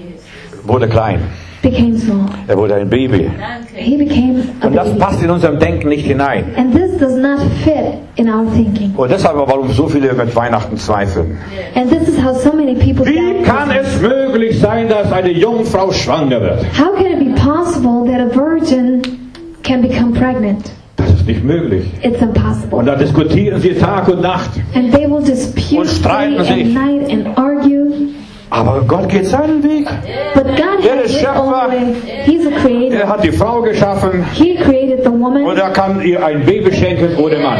Wurde klein. became small. Er wurde ein Baby. He became a Und das baby. passt in unserem Denken nicht hinein. And this does not fit in our thinking. Und deshalb, warum so viele mit Weihnachten zweifeln. And this is how so many people Wie doubt kann Christmas. es möglich sein, dass eine Jungfrau schwanger wird? How can it be possible that a virgin can become pregnant? Das ist nicht möglich. It's impossible. Und da diskutieren sie Tag und Nacht. And they will dispute Und streiten day sich. and night and argue. Aber Gott geht seinen Weg. But God Er has ist his Schöpfer. own way. He's a creator. Er hat die Frau geschaffen He created the woman. und er kann ihr ein Baby schenken ohne Mann.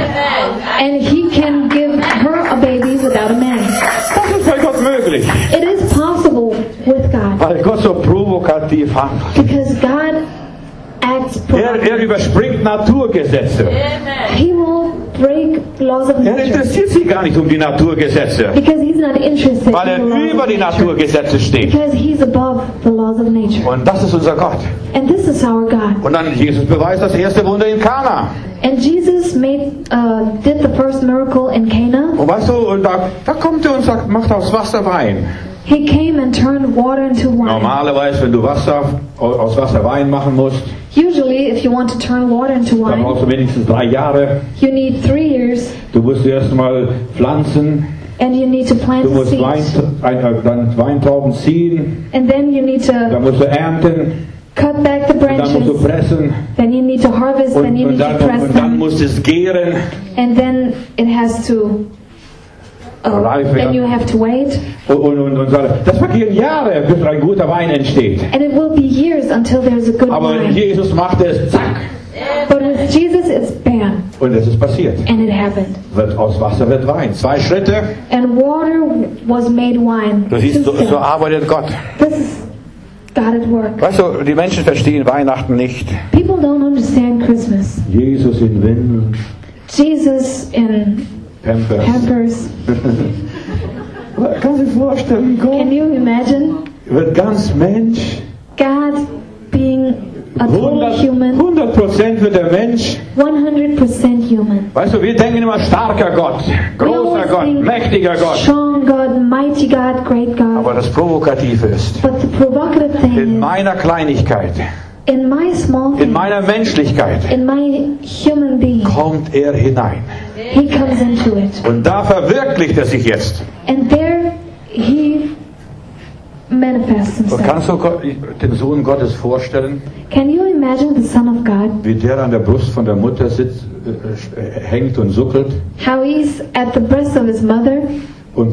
And he can give her a baby without a man. Das ist bei Gott möglich. It is possible with God. Weil Gott so provokativ handelt. Because God acts Er proactively. überspringt Naturgesetze. He will break laws of Er nature. interessiert sich gar nicht um die Naturgesetze, Because he's not interested weil in the er laws über of die nature. Naturgesetze steht. Because he's above the laws of nature. Und das ist unser Gott. And this is our God. Und dann Jesus beweist das erste Wunder in Kana. And Jesus did the first miracle in Cana. Und weißt du, und da kommt er und sagt, macht aus Wasser Wein. He came and turned water into wine. Normalerweise, wenn du aus Wasser Wein machen musst, Usually, if you want to turn water into dann brauchst wine, du wenigstens 3 Jahre. you need 3 years, Du musst erst mal pflanzen, and you need to plant du the musst seeds, dann Weintrauben ziehen, and then you need to dann musst du ernten, cut back the und dann musst du branches, pressen, then you need to harvest, then you und need to press dann them, muss es gären, and then it has to. Reife. Then you have to wait, und so. Das vergehen Jahre, bis ein guter Wein entsteht. and it will be years until there's a good Aber wine. Jesus machte es, zack, But with Jesus, it's bam, und es ist passiert. and it happened. Aus Wasser wird Wein. 2 Schritte. And water was made wine. Du siehst, 2 so steps. arbeitet Gott. This is God at work. Weißt du, die Menschen verstehen Weihnachten nicht. People don't understand Christmas. Jesus in Windeln, Jesus in Pampers. Pampers. Kannst du dir vorstellen, Gott Can you imagine wird ganz Mensch. God being a total human, 100% wird der Mensch. 100% human? Weißt du, wir denken immer starker Gott, We großer always Gott, think mächtiger Gott. strong God, mighty God, great God. Aber das Provokative ist, But the provocative in thing is, meiner Kleinigkeit, in my small in thing, meiner Menschlichkeit, in my human being, kommt er hinein. He comes into it. Und da verwirklicht er sich jetzt. And there He manifests Und Himself. kannst du den Sohn Gottes vorstellen, Can you imagine the Son of God? wie der an der Brust von der Mutter sitzt, hängt und suckelt How he's at the breast of his mother, und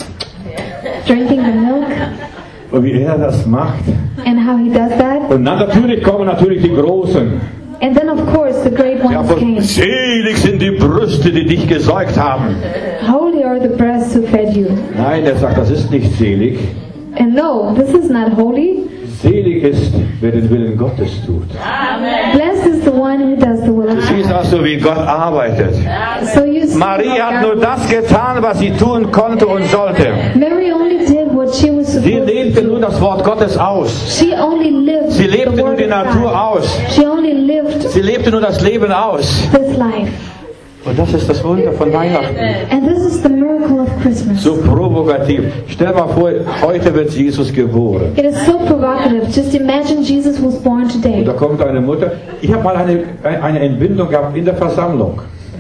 drinking the milk, wie er das macht? and how he does that. Und dann kommen natürlich die Großen. And then, of course, the great Ja, ones von came. selig sind die Brüste, die dich gesäugt haben. Holy are the breasts who fed you. Nein, er sagt, das ist nicht selig. And no, this is not holy. Selig ist, wer den Willen Gottes tut. Blessed is the one who does the will of Siehst God. also, wie Gott arbeitet. So you see, Marie hat nur God, das getan, was sie tun konnte und sollte. Mary only did what she was Sie supposed lebte to nur do. das Wort Gottes aus. She only lived Sie the lebte nur word die of Natur God. aus. She only lived Sie lebte nur das Leben aus. this life. Und das ist das Wunder von Weihnachten. And this is the miracle of Christmas. So provokativ. Stell mal vor, heute wird Jesus geboren. It is so provocative. Just imagine Jesus was born Und today. da kommt eine Mutter. Ich habe mal eine Entbindung gehabt in der Versammlung.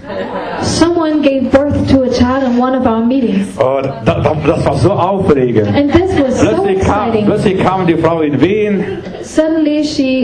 Someone gave birth to a child in one of our meetings. Oh, das war so aufregend. And this was so exciting. Plötzlich kam die Frau in Wien Suddenly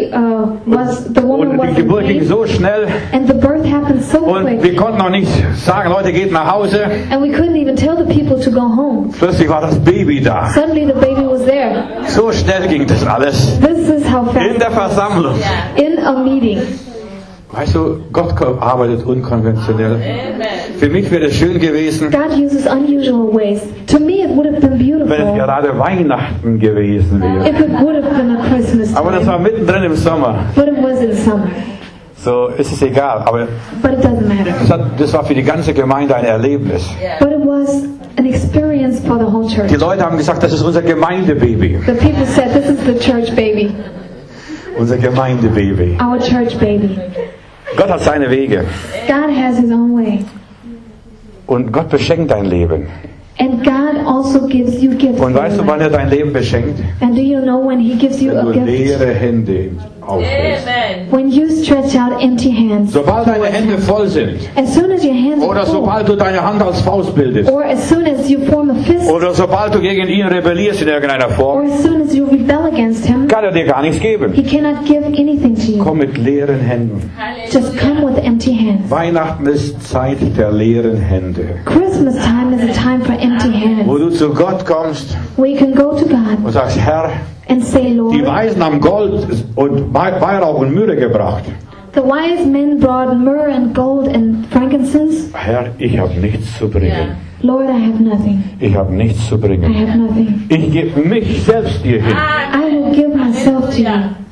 the woman und was die in Geburt ging pain, so schnell and the birth happened so und wir quick. konnten noch nicht sagen, Leute, geht nach Hause. And we couldn't even tell the people to go home. Plötzlich war das Baby da. Suddenly the baby was there. So schnell ging das alles. This is how In der fast. Versammlung. In a meeting. Weißt du, Gott arbeitet unkonventionell. Für mich wäre es schön gewesen, God uses unusual ways. To me, it would have been wenn es beautiful gerade Weihnachten gewesen wäre. if it would have been a Christmas Aber das time. war mittendrin im Sommer. But it was in summer. So ist es egal. Aber But it doesn't matter. das war für die ganze Gemeinde ein Erlebnis. But it was an experience for the whole church. Die Leute haben gesagt, das ist unser Gemeindebaby. The people said, this is the church baby. Unser Gemeindebaby. Our church baby. Gott hat seine Wege. God has His own way. Und Gott beschenkt dein Leben. And God also gives you gifts. Und weißt du, wann er dein Leben beschenkt? And do you know when He gives you Wenn a du gift? leere Hände aufhältst. When you stretch out empty hands. Sobald deine Hände voll sind, As soon as your hands oder are full, sobald du deine Hand als Faust bildest, or as soon as you form a fist, oder sobald du gegen ihn rebellierst in irgendeiner or Form, as soon as you rebel against Him, kann er dir gar nichts geben. He cannot give anything to you. Komm mit leeren Händen. Just come with empty hands. Weihnachten ist Zeit der leeren Hände. Christmas time is a time for empty Wo hands. du zu Gott kommst Where you can go to God und sagst, Herr, and say, die Lord, Weisen haben Gold und Weihrauch und Myrrhe gebracht. the wise men brought myrrh and gold and frankincense. Herr, ich habe nichts zu bringen. Lord, I have nothing. Ich habe nichts zu I bringen. have nothing. Ich gebe mich selbst dir hin. I will give myself to you.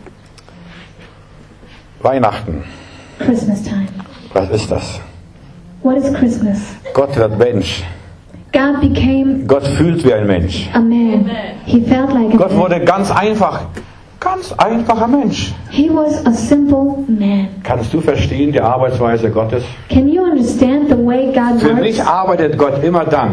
Weihnachten, Christmas time. was ist das? What is Christmas? Gott wird Mensch. God became Gott fühlt wie ein Mensch. a man. He felt like a Gott man. wurde ganz einfacher Mensch. He was a simple man. Kannst du verstehen die Arbeitsweise Gottes? Can you understand the way God Für mich works? arbeitet Gott immer dann,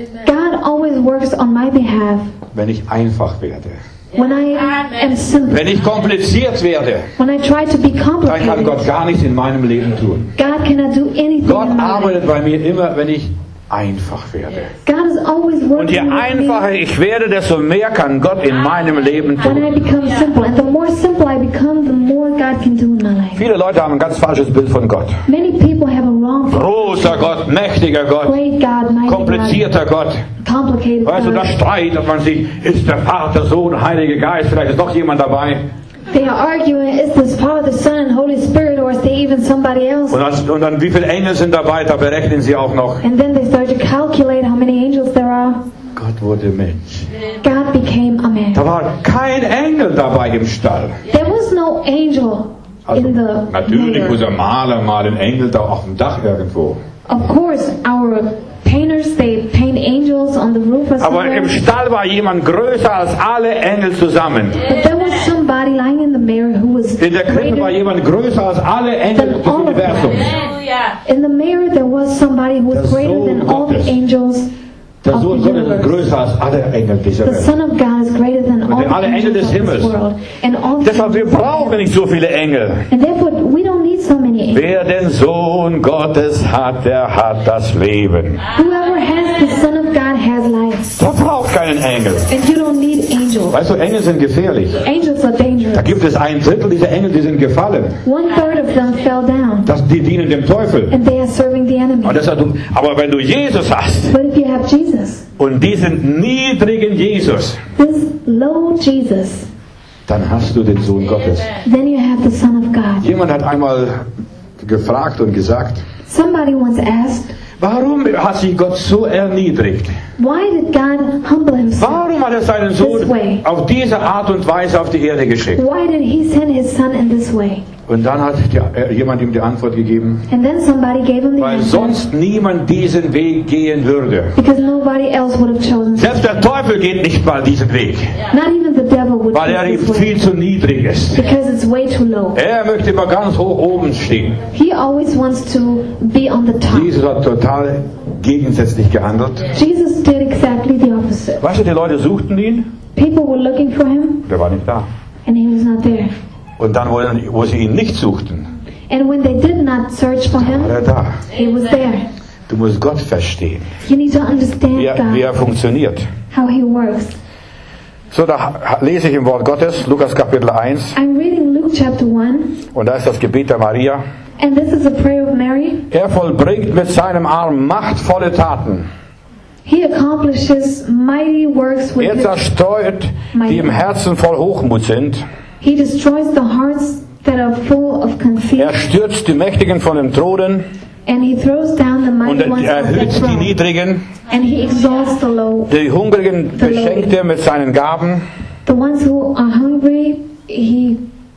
God always works on my behalf wenn ich einfach werde. when I am simple. Wenn ich kompliziert werde, When I try to be dann kann Gott complicated, gar nichts in meinem Leben tun. God cannot do anything Gott in my arbeitet life. bei mir immer, wenn ich einfach werde. God is always Und je working with einfacher me ich werde, desto mehr kann Gott in meinem Leben when I tun. become simple. And the more simple I become, the more God can do in my life. Viele Leute haben ein ganz falsches Bild von Gott. Many people have a wrong view. Großer Gott, mächtiger Gott, Great God, mighty God, komplizierter Gott. complicated Weißt du, da God. streitet man sich, ist der Vater, Sohn, Heiliger Geist, vielleicht ist noch jemand dabei. They are arguing, is this Father, Son, and Holy Spirit, or is there even somebody else? Und dann wie viele Engel sind dabei, da berechnen sie auch noch. And then they start to calculate how many angels there are. Gott wurde Mensch. God became a man. Da war kein Engel dabei im Stall. There was no angel Also in the natürlich muss manger. der Maler mal den Engel da auf dem Dach irgendwo. Of course, our painters, they paint angels on the roof or Aber somewhere. im Stall war jemand größer als alle Engel zusammen. But there was somebody lying in the mirror who was In der Krippe war greater. jemand größer als alle Engel des Universums. In the mirror, there was somebody who Der was greater Sohn than all the Gottes. angels Der of Sohn the Gottes ist universe. größer als alle Engel dieser The Welt. Son of God is greater than all the alle Engel angels des of this Himmels. world. And all the Deshalb, wir brauchen nicht so viele Engel. And therefore, we don't need so many angels. Wer den Sohn Gottes hat, der hat das Leben. Whoever has the Son of God has life. Der braucht keinen Engel. And you don't need angels. Weißt du, Engel sind gefährlich. Angels are Da dangerous. gibt es 1/3 dieser Engel, die sind gefallen. 1/3 of them fell down. Die dienen dem Teufel. And they are serving the enemy. Und deshalb, aber wenn du Jesus hast But if you have Jesus, und diesen niedrigen Jesus, this low Jesus, dann hast du den Sohn Gottes. then you have the Son of God. Jemand hat einmal gefragt und gesagt, Somebody once asked, warum hat sich Gott so erniedrigt? why did God humble himself? Warum hat er seinen Sohn auf diese Art und Weise auf die Erde geschickt? Why did he send his son in this way? Und dann hat jemand ihm die Antwort gegeben, And then somebody gave him the weil answer. sonst niemand diesen Weg gehen würde. Because nobody else would have chosen. Selbst der Teufel geht nicht mal diesen Weg, Not even the devil would weil er take ihm this way. viel zu niedrig ist. Because it's way too low. Er möchte immer ganz hoch oben stehen. He always wants to be on the top. Jesus hat total gegensätzlich gehandelt. Jesus did exactly the opposite. Weißt du, die Leute suchten ihn, People were looking for him, der war nicht da. and he was not there. Und dann, wo sie ihn nicht suchten, And when they did not search for war him, er da. he was there. Du musst Gott verstehen, You need to understand wie er God, funktioniert. how he works. So, da lese ich im Wort Gottes, Lukas Kapitel 1, I'm reading Luke chapter 1, und da ist das Gebet der Maria. and this is a prayer of Mary. Er vollbringt mit seinem Arm machtvolle Taten. He accomplishes mighty works with Er his. zerstreut, die im Herzen voll Hochmut sind. He destroys the hearts that are full of conceit, Er stürzt die Mächtigen von den Thronen and he throws down the und mighty ones er off their erhöht die throne, Niedrigen. and he exalts the low. Die Hungrigen beschenkt er mit seinen Gaben. The ones who are hungry, he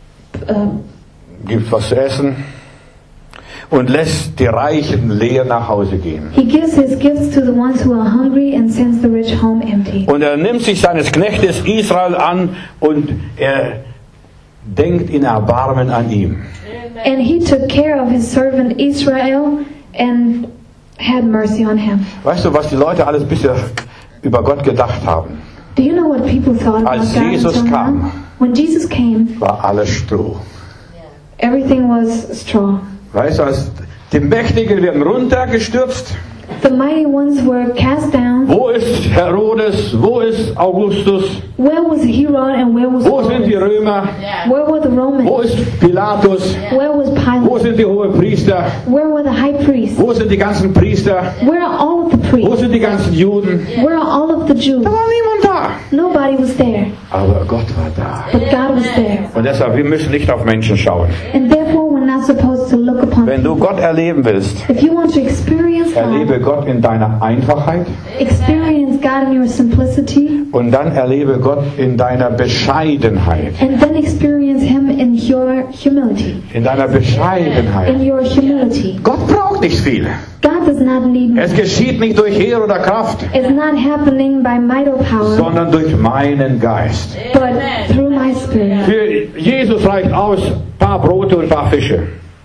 Gibt was zu essen. Und lässt die Reichen leer nach Hause gehen. he gives his gifts to the ones who are hungry and sends the rich home empty. Und er nimmt sich seines Knechtes Israel an und er denkt in Erbarmen an ihm. And he took care of his servant Israel and had mercy on him. Weißt du, was die Leute alles bisher über Gott gedacht haben? Do you know what people thought about Als God Jesus until kam. now? When Jesus came, War alles Stroh. everything was straw. Weißt du, als die Mächtigen werden runtergestürzt. The mighty ones were cast down. Wo ist Herodes? Wo ist Augustus? Where was Herod and where was Wo sind die Paul? Römer? Where were the Romans? Wo ist Pilatus? Where was Wo Pilate? sind die Hohepriester? Where were the high priests? Wo sind die ganzen Priester? Where are all of the Wo priests? sind die ganzen Juden? Where are all of the Jews? Da war niemand da. Nobody was there, Aber Gott war da. but God was there. Und deshalb, wir müssen nicht auf Menschen schauen. And therefore, we're not supposed to look upon Wenn du people. Gott erleben willst, If you want to experience erlebe God, Gott in deiner Einfachheit experience God in your simplicity, und dann erlebe Gott in deiner Bescheidenheit. and then experience Him in your humility. In deiner Bescheidenheit. In your humility. Gott braucht nicht viel. God God does not need me. Es geschieht nicht durch Heer oder Kraft, It's not happening by might or power, sondern durch meinen Geist. but through my Spirit. Für Jesus reicht aus ein paar Brote und ein paar Fische.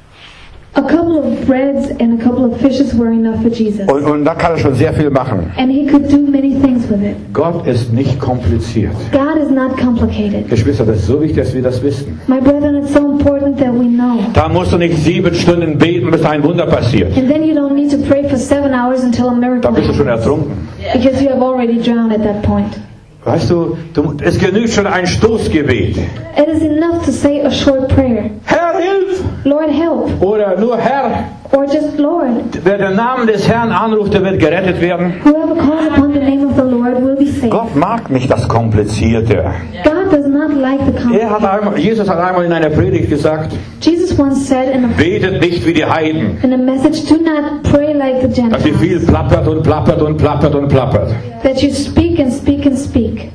A couple of breads and a couple of fishes were enough for Jesus. Und da kann er schon sehr viel machen. And he could do many things with it. Gott ist nicht kompliziert. God is not complicated. Geschwister, das ist so wichtig, dass wir das wissen. My brethren, it's so important that we know. Da musst du nicht 7 Stunden beten, bis ein Wunder passiert. And then you don't need to pray for 7 hours until a Da miracle bist du schon happens. ertrunken. Because you have already drowned at that point. Weißt du, es genügt schon ein Stoßgebet. It is enough to say a short prayer. Herr, hilf! Lord, help. Oder nur Herr. Or just Lord. Wer den Namen des Herrn anruft, der wird gerettet werden. Whoever calls upon the name of the Lord will be saved. Gott mag nicht das Komplizierte. God does not like the Jesus hat einmal in einer Predigt gesagt, Jesus once said betet nicht wie die Heiden, in a message, do not pray like the dass sie viel Gentiles. plappert und plappert und plappert und plappert. That you speak and speak and speak.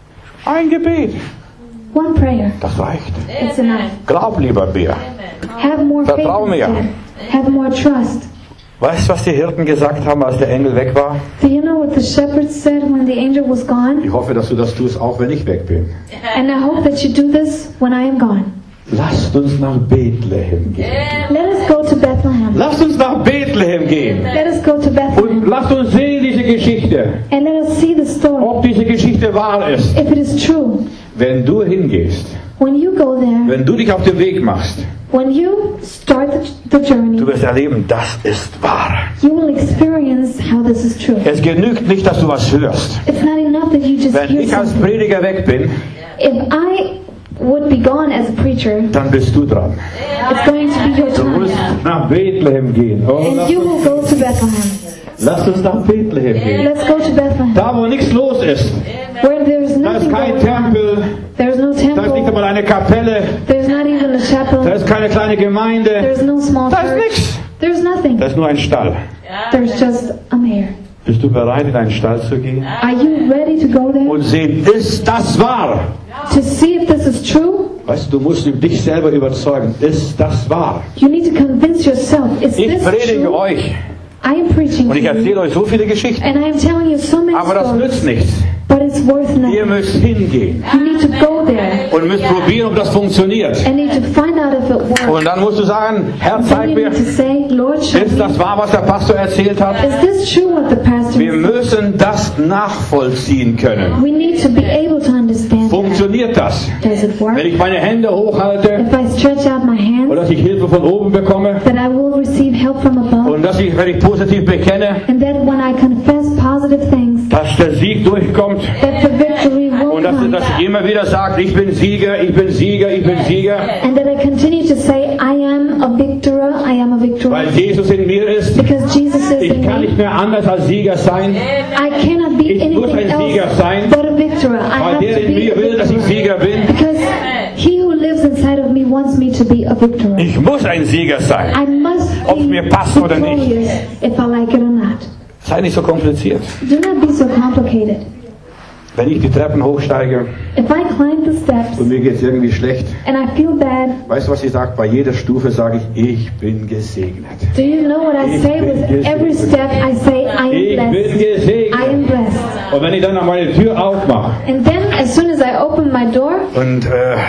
Ein Gebet, One prayer. das reicht. It's enough. Glaub lieber mehr. Have more faith Vertrau mir. instead. Have more trust. Weißt du, was die Hirten gesagt haben, als der Engel weg war? Do you know what the shepherds said when the angel was gone? Ich hoffe, dass du das tust, auch wenn ich weg bin. And I hope that you do this when I am gone. Lasst uns nach Bethlehem gehen. Let us go to Bethlehem. Lasst uns nach Bethlehem gehen. Let us go to Bethlehem. Und lasst uns sehen diese Geschichte, And let us see the story. ob diese Geschichte wahr ist. If it is true, Wenn du hingehst, when you go there, wenn du dich auf den Weg machst, when you start the journey, du wirst erleben, das ist wahr. you will experience how this is true. Es genügt nicht, dass du was hörst. It's not enough that you just Wenn hear ich als something. Prediger weg bin, If I would be gone as a preacher, dann bist du dran. it's going to be your Du time musst now. nach Bethlehem gehen. Oh, And you will go to Bethlehem. lasst uns nach Bethlehem gehen. Let's go to Bethlehem. Da, wo nichts los ist. Where there's Da ist nothing kein going on. Tempel, There's no da ist nicht temple. einmal eine Kapelle, There's not even a da chapel. ist keine kleine Gemeinde, There's no small da ist church. nichts. There's nothing. Da ist nur ein Stall. There's just a mayor. Bist du bereit, in einen Stall zu gehen? Are you ready to go there? Und sehen, ist das wahr? To see if this is true? Weißt du, du musst dich selber überzeugen, ist das wahr? You need to convince yourself. Is Ich this predige true? euch I am preaching und to ich you. erzähle euch so viele Geschichten, And I am telling you so many aber das stories. nützt nichts. But it's worth Ihr nothing. müsst hingehen You need to go there. und müsst probieren, ob das funktioniert. And need to find out if it works. Und dann musst du sagen, Herr, Then zeig you mir, need to say, Lord, show ist me. das wahr, was der Pastor erzählt hat? Is this true what the pastor Wir said? müssen das nachvollziehen können. We need to be able to understand that. Funktioniert das? Does it work? Wenn ich meine Hände hochhalte If I stretch out my hand, und dass ich Hilfe von oben bekomme that I will receive help from above. und dass ich, wenn ich positiv bekenne, And that when I confess positive things, dass der Sieg durchkommt that the victory will und dass come. ich immer wieder sage, ich bin Sieger, ich bin Sieger, ich bin Sieger, And that I continue to say, I am a victor, I am a victor. weil Jesus in mir ist. Because Jesus is Ich in kann me. nicht mehr anders als Sieger sein, I cannot be Ich muss anything ein Sieger else sein, but a victor. I weil have der to in be mir a will, dass ich victor. Sieger bin. Because he who lives inside of me wants me to be a victor. Ich muss ein Sieger sein. I must Ob es be mir passt oder nicht. victorious if I like it or not. Sei nicht so kompliziert. Do not be so complicated. Wenn ich die Treppen hochsteige If I climb the steps und mir geht es irgendwie schlecht, and I feel bad, weißt du, was ich sage? Bei jeder Stufe sage ich bin gesegnet. do you know what I Ich say bin with every gesegnet. step? I say, Ich I am bin blessed. I am gesegnet. blessed. Und wenn ich dann noch meine Tür aufmache And then as soon as I open my door, und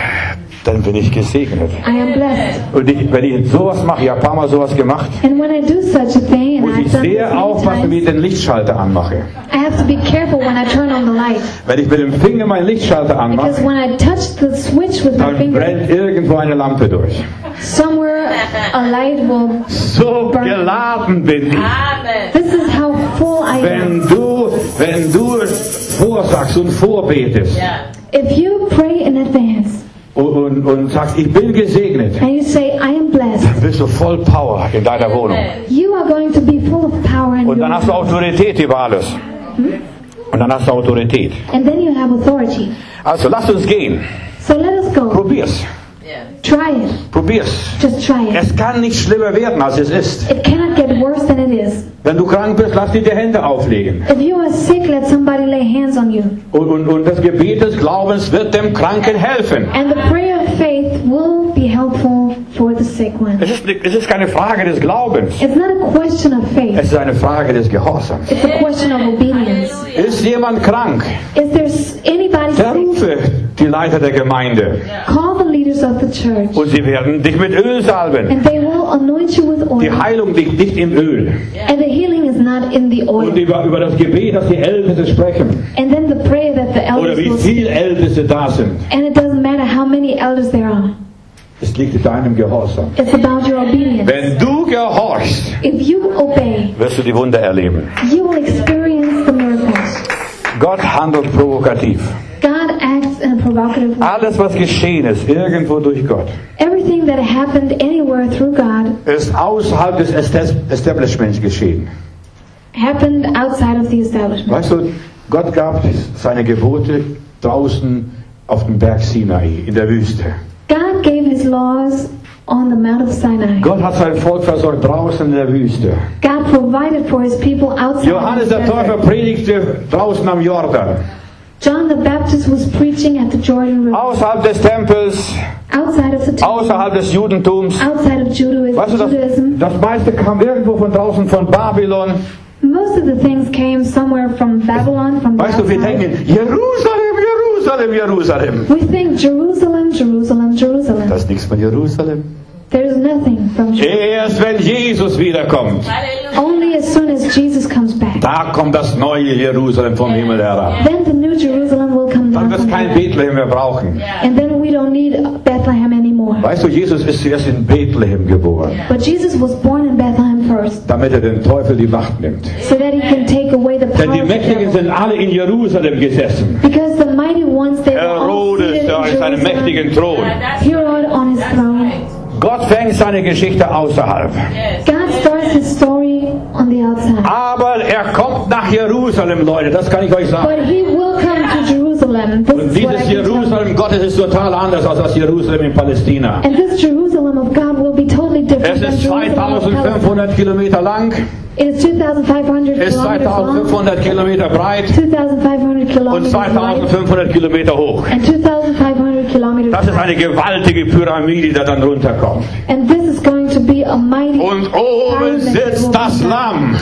dann bin ich gesegnet. I am blessed. Und wenn ich sowas mache, ich habe ein paar Mal sowas gemacht, And when I do such a thing, and muss I've ich done this sehr many aufpassen, wie ich times, den Lichtschalter anmache. I have to be careful when I turn on the light. Wenn ich mit dem Finger meinen Lichtschalter Because anmache, when I touch the switch with my dann finger, brennt irgendwo eine Lampe durch. somewhere a light will. So geladen bin ich. This is how full I am. Wenn du vorsagst und vorbetest If you pray in advance und sagst, ich bin gesegnet, and you say, I am blessed, bist du voll Power in deiner Wohnung. you are going to be full of power in Und your dann hast du life. Autorität über alles. Und dann hast du Autorität. And then you have authority. Also lasst uns gehen. So let us go. Probier's. Try it. Probier's. Just try it. Es kann nicht schlimmer werden, als es ist. It cannot get worse than it is. Wenn du krank bist, lass dir die Hände auflegen. If you are sick, let somebody lay hands on you. Und das Gebet des Glaubens wird dem Kranken helfen. And the prayer of faith will be helpful for the sick one. Es ist keine Frage des Glaubens. It's not a question of faith. Es ist eine Frage des Gehorsams. It's a question of obedience. Ist jemand krank? Is there anybody Dann sick? rufe die Leiter der Gemeinde. Call the leaders of the church. Und sie werden dich mit Öl salben. And they will anoint you with Die oil. Heilung liegt nicht im Öl. And the healing is not in the Und oil. über das Gebet, das die Ältesten sprechen. And then the prayer that the Oder elders wie will viele speak. Älteste da sind. And it doesn't matter how many elders there are. Es liegt in deinem Gehorsam. It's about your obedience. Wenn du gehorchst, If you obey, wirst du die Wunder erleben. you will experience the miracles. Gott handelt provokativ. God acts in a provocative way. Alles, was geschehen ist, irgendwo durch Gott, Everything that happened anywhere through God ist außerhalb des Establishments geschehen. happened outside of the establishment. Weißt du, Gott gab seine Gebote draußen auf dem Berg Sinai, in der Wüste. God gave his laws on the Mount of Sinai. Gott hat sein Volk versorgt draußen in der Wüste. God provided for his people outside Johannes of the der Täufer desert. predigte draußen am Jordan. John the Baptist was preaching at the Jordan River. Außerhalb des Tempels, Outside of the temple. außerhalb des Judentums. Outside of Judaism. Weißt du, Judaism. das meiste kam irgendwo von draußen, von Babylon. Most of the things came somewhere from Babylon, from the Weißt du, wir outside. denken, Jerusalem, Jerusalem, Jerusalem. We think Jerusalem, Jerusalem, Jerusalem. Das ist nichts von Jerusalem. There's nothing from Jerusalem. Erst wenn Jesus wiederkommt, Only as soon as Jesus comes back. da kommt das neue Jerusalem vom Himmel herab. Then the new Jerusalem will come Dann down wird from es kein heaven. Bethlehem mehr brauchen. And then we don't need Bethlehem anymore. Weißt du, Jesus ist zuerst in Bethlehem geboren, But Jesus was born in Bethlehem first, damit er den Teufel die Macht nimmt. so that he can take away the Denn power die of the Mächtigen devil. sind alle in Jerusalem gesessen. Because the mighty ones, they were all Herodes, seated da in ist seinem mächtigen Jerusalem. Thron. Herod on his throne. Gott fängt seine Geschichte außerhalb. God starts his story on the outside. Aber er kommt nach Jerusalem, Leute, das kann ich euch sagen. But he will come to Jerusalem. This Und is what I dieses can tell you. Jerusalem Gottes ist total anders als das Jerusalem in Palästina. And this Jerusalem of God will be totally different Es than ist Jerusalem of Palestine. 2500 Kilometer lang, It is 2,500 ist kilometers long, 2500 Kilometer breit 2,500 und kilometers wide, 2500 Kilometer hoch. and 2,500 kilometers Das ist high. eine gewaltige Pyramide, die da dann runterkommt. And this is going to be a mighty Und oben pyramid that will sitzt be das built. Lamm,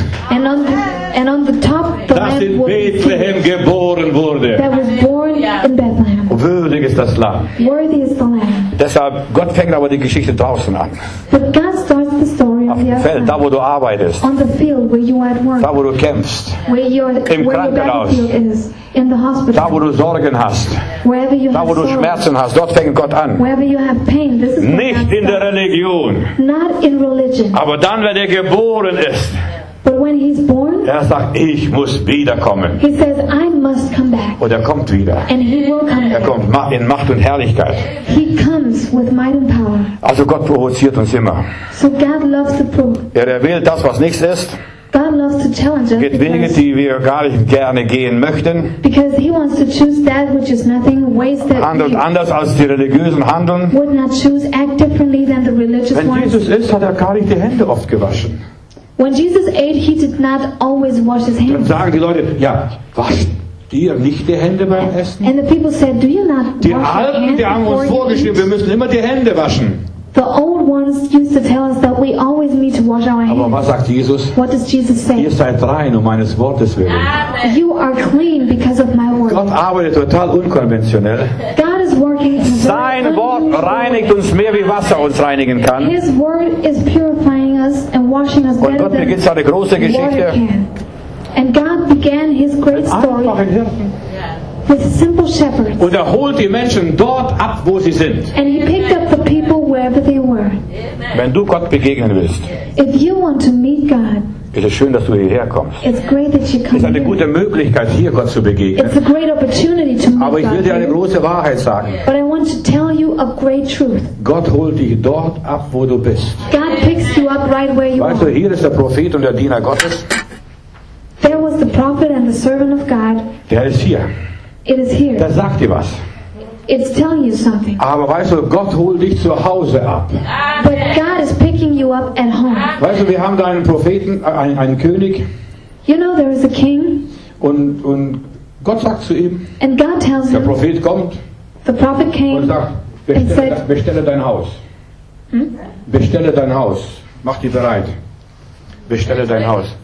And on the top, the das lamb in will be Bethlehem seated, geboren wurde. that was born in Bethlehem. Würdig ist das Lamm. Worthy is the lamb. Deshalb, Gott fängt aber die Geschichte draußen an. But God starts the story Auf on the dem Feld, da outside, wo du arbeitest, on the field where you are at work, da wo du kämpfst, where your Krankenhaus. battlefield is, in the da hospital, wo du Sorgen hast, wherever you da have wo du sorrow, Schmerzen hast, dort fängt Gott an. wherever you have pain. This is where Nicht God in der starts. Religion. Not in religion, Aber dann, wenn er geboren ist, but when he's born, er sagt, ich muss wiederkommen. he says, I must come back. Und er kommt wieder. And he will come Er back. kommt in Macht und Herrlichkeit. He comes with might and power. Also Gott provoziert uns immer. So God loves to prove. Er erwählt das, was nichts ist, God loves to challenge us geht Wege, die wir gar nicht gerne gehen möchten, because he wants to choose that which is nothing, ways that handelt we anders als die Religiösen handeln. would not choose, act differently than the religious Wenn ones. Jesus ist, hat er gar nicht die Hände oft gewaschen. When Jesus ate, he did not always wash his Dann hands. sagen die Leute, ja, wascht ihr nicht die Hände beim Essen? And the people said, do you not Die wash your Alten, hands die haben uns before you vorgeschrieben, wir eat? müssen immer die Hände waschen. The old ones used to tell us that we always need to wash our Aber hands. was sagt Jesus? What does Jesus Ihr say? seid rein um meines Wortes willen. You are clean because of my word. Gott arbeitet total unkonventionell. God is working in a very Sein Wort unusual reinigt way. uns mehr, wie Wasser uns reinigen kann. His word is purifying us and washing us Und better Gott than beginnt seine große water Geschichte can. And God began his great story einfachen Hirten. with simple shepherds. Und er holt die Menschen dort ab, wo sie sind. And he picked up the people wherever they were. Wenn du Gott begegnen willst, If you want to meet God, ist es schön, dass du hierher kommst. it's great that you Es come ist eine here. gute Möglichkeit, hier Gott zu begegnen. It's a great opportunity to Aber meet ich will God dir eine here. große Wahrheit sagen. But I want to tell you a great truth. Gott holt dich dort ab, wo du bist. God picks you up right where you Weißt du, are. hier ist der Prophet und der Diener Gottes. There was the prophet and the servant of God. Der ist hier. It is here. Der sagt dir was. It's telling you something. Aber weißt du, Gott holt dich zu Hause ab. But God is picking you up at home. Weißt du, wir haben da einen Propheten, einen König. You know there is a king, Und Gott sagt zu ihm, and God tells der him, Prophet kommt the prophet und came sagt, and said, bestelle dein Haus. Bestelle dein Haus. Mach die bereit. Bestelle dein Haus.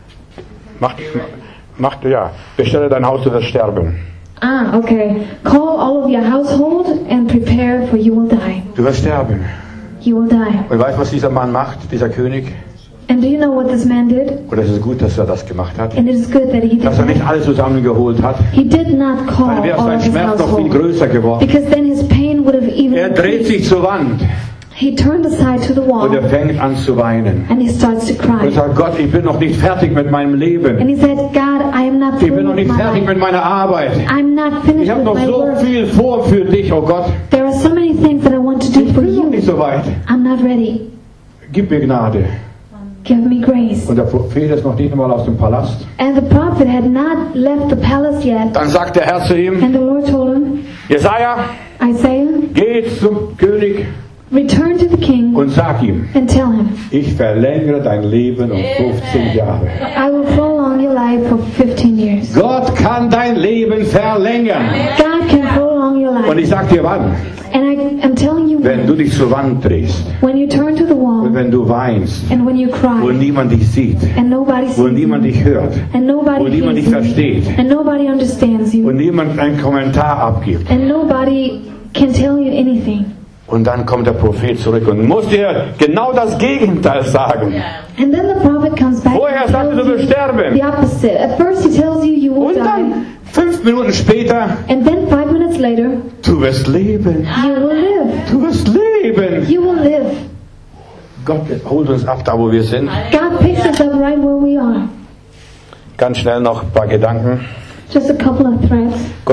Bestelle dein Haus, du wirst sterben. Ah, okay. Call all of your household and prepare, for you will die. Du wirst sterben. You will die. Und weißt du, was dieser Mann macht, dieser König? And do you know what this man did? Und es ist gut, dass er das gemacht hat. And it is good that he did Dass er nicht that. alles zusammengeholt hat. He did not call Dann wäre all sein of his Schmerz noch viel household. größer geworden. Because then his pain would have even Er dreht increased. sich zur Wand He turned aside to the und wall er fängt an zu weinen. and he starts to Und cry. sagt, Gott, ich bin noch nicht fertig mit meinem And Leben. he said, God, I am not Ich through bin noch with nicht my fertig life. mit meiner Arbeit. I'm not Ich finished habe with noch my so work. viel vor für dich, oh Gott. There are so many things that I want to do Ich for bin noch nicht you. so weit. I'm not ready. Gib mir Gnade. Give me grace. Und der Prophet ist noch nicht einmal aus dem Palast. And the prophet had not left the palace yet. Dann sagt der Herr zu ihm, And the Lord told him, Jesaja, Isaiah, geh zum König return to the king und sag ihm, and tell him, ich verlängere dein Leben um 15 Jahre. I will prolong your life for 15 years. Gott kann dein Leben verlängern. God can prolong your Und life. ich sag dir wann, And I am telling you, wenn du dich zur Wand drehst when you turn to the und wall wenn du weinst, and when you wo cry niemand dich sieht, and nobody wo sees niemand you dich hört and wo nobody niemand dich hears you versteht and nobody understands und you niemand einen Kommentar abgibt. and nobody can tell you anything. Und dann kommt der Prophet zurück und muss dir genau das Gegenteil sagen. And then the prophet comes back Vorher and sagte, du tells wirst you sterben. the opposite. At first he tells you you will Und die. dann, 5 Minuten später, And then 5 minutes later, du wirst leben. you will live. Du wirst leben. You will live. Gott holt uns ab, da wo wir sind. God picks us up right where we are. Ganz schnell noch ein paar Gedanken. Just a couple of threads.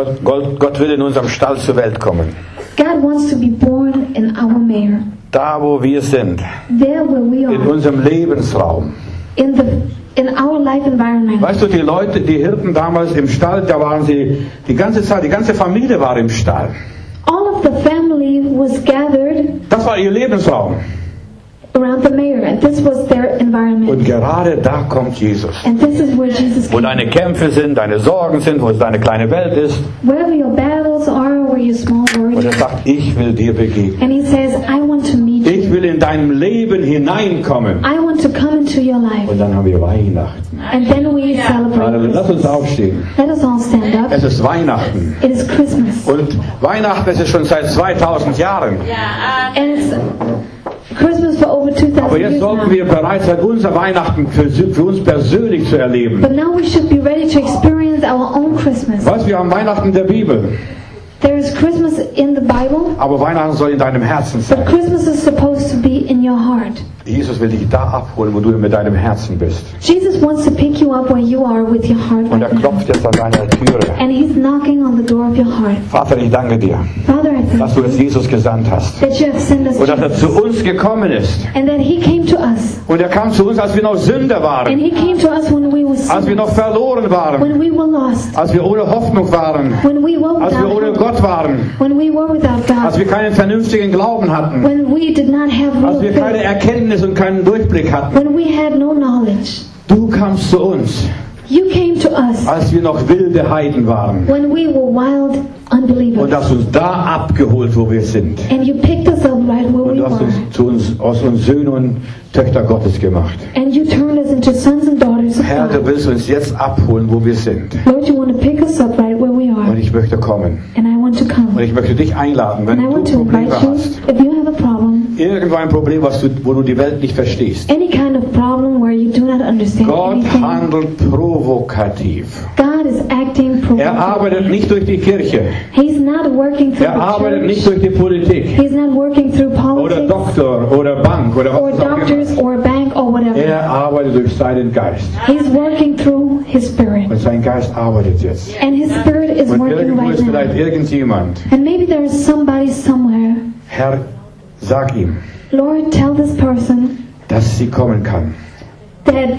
Gott will in unserem Stall zur Welt kommen. God wants to be born in our mare. Da wo wir sind. There where we In are. unserem Lebensraum. In our life environment. Weißt du, die Leute, die Hirten damals im Stall, da waren sie die ganze Zeit, die ganze Familie war im Stall. All of the family was gathered Das war ihr Lebensraum. around the mare, and this was their environment. Und gerade da kommt Jesus. And this is where Jesus Wo came. deine Kämpfe sind, deine Sorgen sind, wo es deine kleine Welt ist. Wherever your battles are, where your small Und worries. er sagt, ich will dir begegnen. And he says, I want to meet Ich you. will in deinem Leben hineinkommen. I want to come into your life. Und dann haben wir Weihnachten. And then we celebrate Halleluja. Lass uns Christmas. aufstehen. Let us all stand up. Es ist Weihnachten. It is Christmas. Und Weihnachten ist es schon seit 2000 Jahren. And it's Christmas for over 2000 Aber jetzt years sollten now. wir bereit sein, unser Weihnachten für uns persönlich zu erleben. But now we should be ready to experience our own Christmas. Weißt du, wir haben Weihnachten in der Bibel. There is Christmas in the Bible, Aber Weihnachten soll in deinem Herzen but sein. Christmas is supposed to be in your heart. Jesus will dich da abholen, wo du mit deinem Herzen bist. Jesus wants to pick you up where you are with your heart Und er right now. klopft jetzt an deiner Türe. And he's knocking on the door of your heart. Vater, ich danke dir, Father, I dass thank du jetzt Jesus gesandt hast. you that you have sent us Und dass er Jesus. zu uns gekommen ist. And that he came to us. Und er kam zu uns, als wir noch Sünder And waren. he came to us when we were Als wir noch sinners, verloren waren. when we were lost, Als wir ohne Hoffnung waren. when we were Als wir ohne without hope, Gott waren. when we were without Als God, wir keinen vernünftigen Glauben hatten. when we did not have Als real wir keine faith, Erkenntnis und keinen Durchblick hatten. when we had no knowledge. Du kamst zu uns, You came to us als wir noch wilde Heiden waren. when we were wild Und unbelievers. hast uns da abgeholt, wo wir sind. And you picked us up right where Und we du hast were. aus uns Söhne und Töchter Gottes gemacht. And you turned us into sons and daughters of Herr, du God. willst uns jetzt abholen, wo wir sind. Lord, you want to pick us up right where we Und are. ich möchte kommen. And I want to Und come. ich möchte dich einladen, wenn And I du want to Probleme invite you, hast. if you have a problem, Irgendwo ein Problem, wo du die Welt nicht verstehst. any kind of problem where you do not understand Gott anything, handelt provokativ. God is acting Er arbeitet provocatively. nicht durch die Kirche. He's not working through Er arbeitet the nicht church. durch die Politik. He's not working through Oder politics Doktor oder Bank oder or was auch immer. doctors or a bank or whatever. Er arbeitet durch seinen Geist. He's working through His Spirit. Und sein Geist arbeitet jetzt. And His Spirit is Und working irgendwo right ist vielleicht now. irgendjemand. And maybe there is somebody somewhere. Herr, sag ihm, Lord, tell this person dass sie kommen kann. that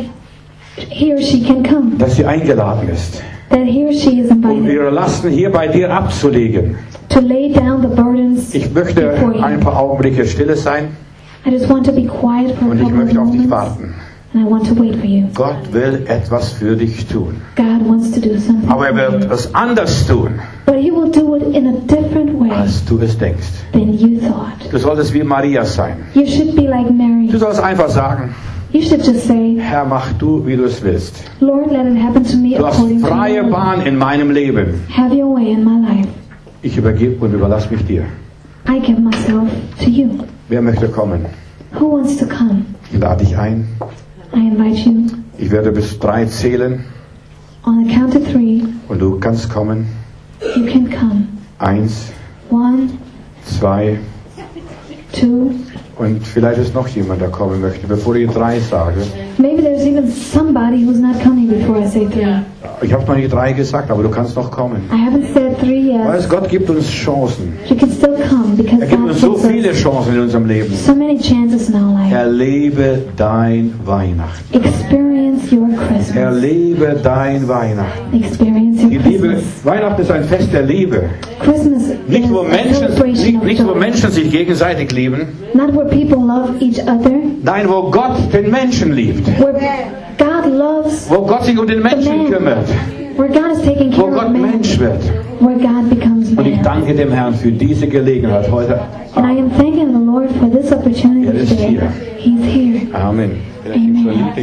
he or she can come. Dass sie eingeladen ist. That he or she is Um invited ihre Lasten hier bei dir abzulegen. to lay down the burdens Ich möchte before ein you. paar Augenblicke stille sein. I just want to be quiet for a Und ich couple of möchte auf dich moments. warten. And I want to wait for you. Gott will etwas für dich tun. God wants to do something Aber er for wird you. es anders tun. But He will do it in a different way als du es denkst. than you thought. Du solltest wie Maria sein. You should be like Mary. Du sollst einfach sagen, You should just say, Herr, mach du, wie du es willst. Lord, let it happen to me Du hast according to freie your will. Bahn in meinem Leben. Have your way in my life. Ich übergebe und überlasse mich dir. I give myself to you. Wer möchte kommen? Who wants to come? Ich lade dich ein. I invite you. Ich werde bis 3 zählen On the count of 3, und du kannst kommen. you can come. 1, 1, 2 2. und vielleicht ist noch jemand, der kommen möchte, bevor ich 3 sage. Maybe there's even somebody who's not coming before I say 3. Ich habe noch nicht 3 gesagt, aber du kannst noch kommen. I haven't said 3 yet. Weißt, Gott gibt uns Chancen. You can still come because Er gibt God uns so gives viele us Chancen in unserem Leben. so many chances in our life. Erlebe dein Weihnachten. Experience your Christmas. Erlebe dein Weihnachten. Experience your Die Liebe, Christmas. Weihnachten ist ein Fest der Liebe. Christmas Nicht is wo a Menschen, celebration of nicht wo joy. Menschen sich gegenseitig lieben. Not where people love each other, Nein, wo Gott den Menschen liebt. where God loves, Wo Gott sich um den Menschen kümmert. where God is taking Wo care Gott of man, Mensch wird. where God becomes Und ich man. danke dem Herrn für diese Gelegenheit heute. And I am thanking the Lord for this opportunity Er ist today. hier. He's here. Amen. Amen.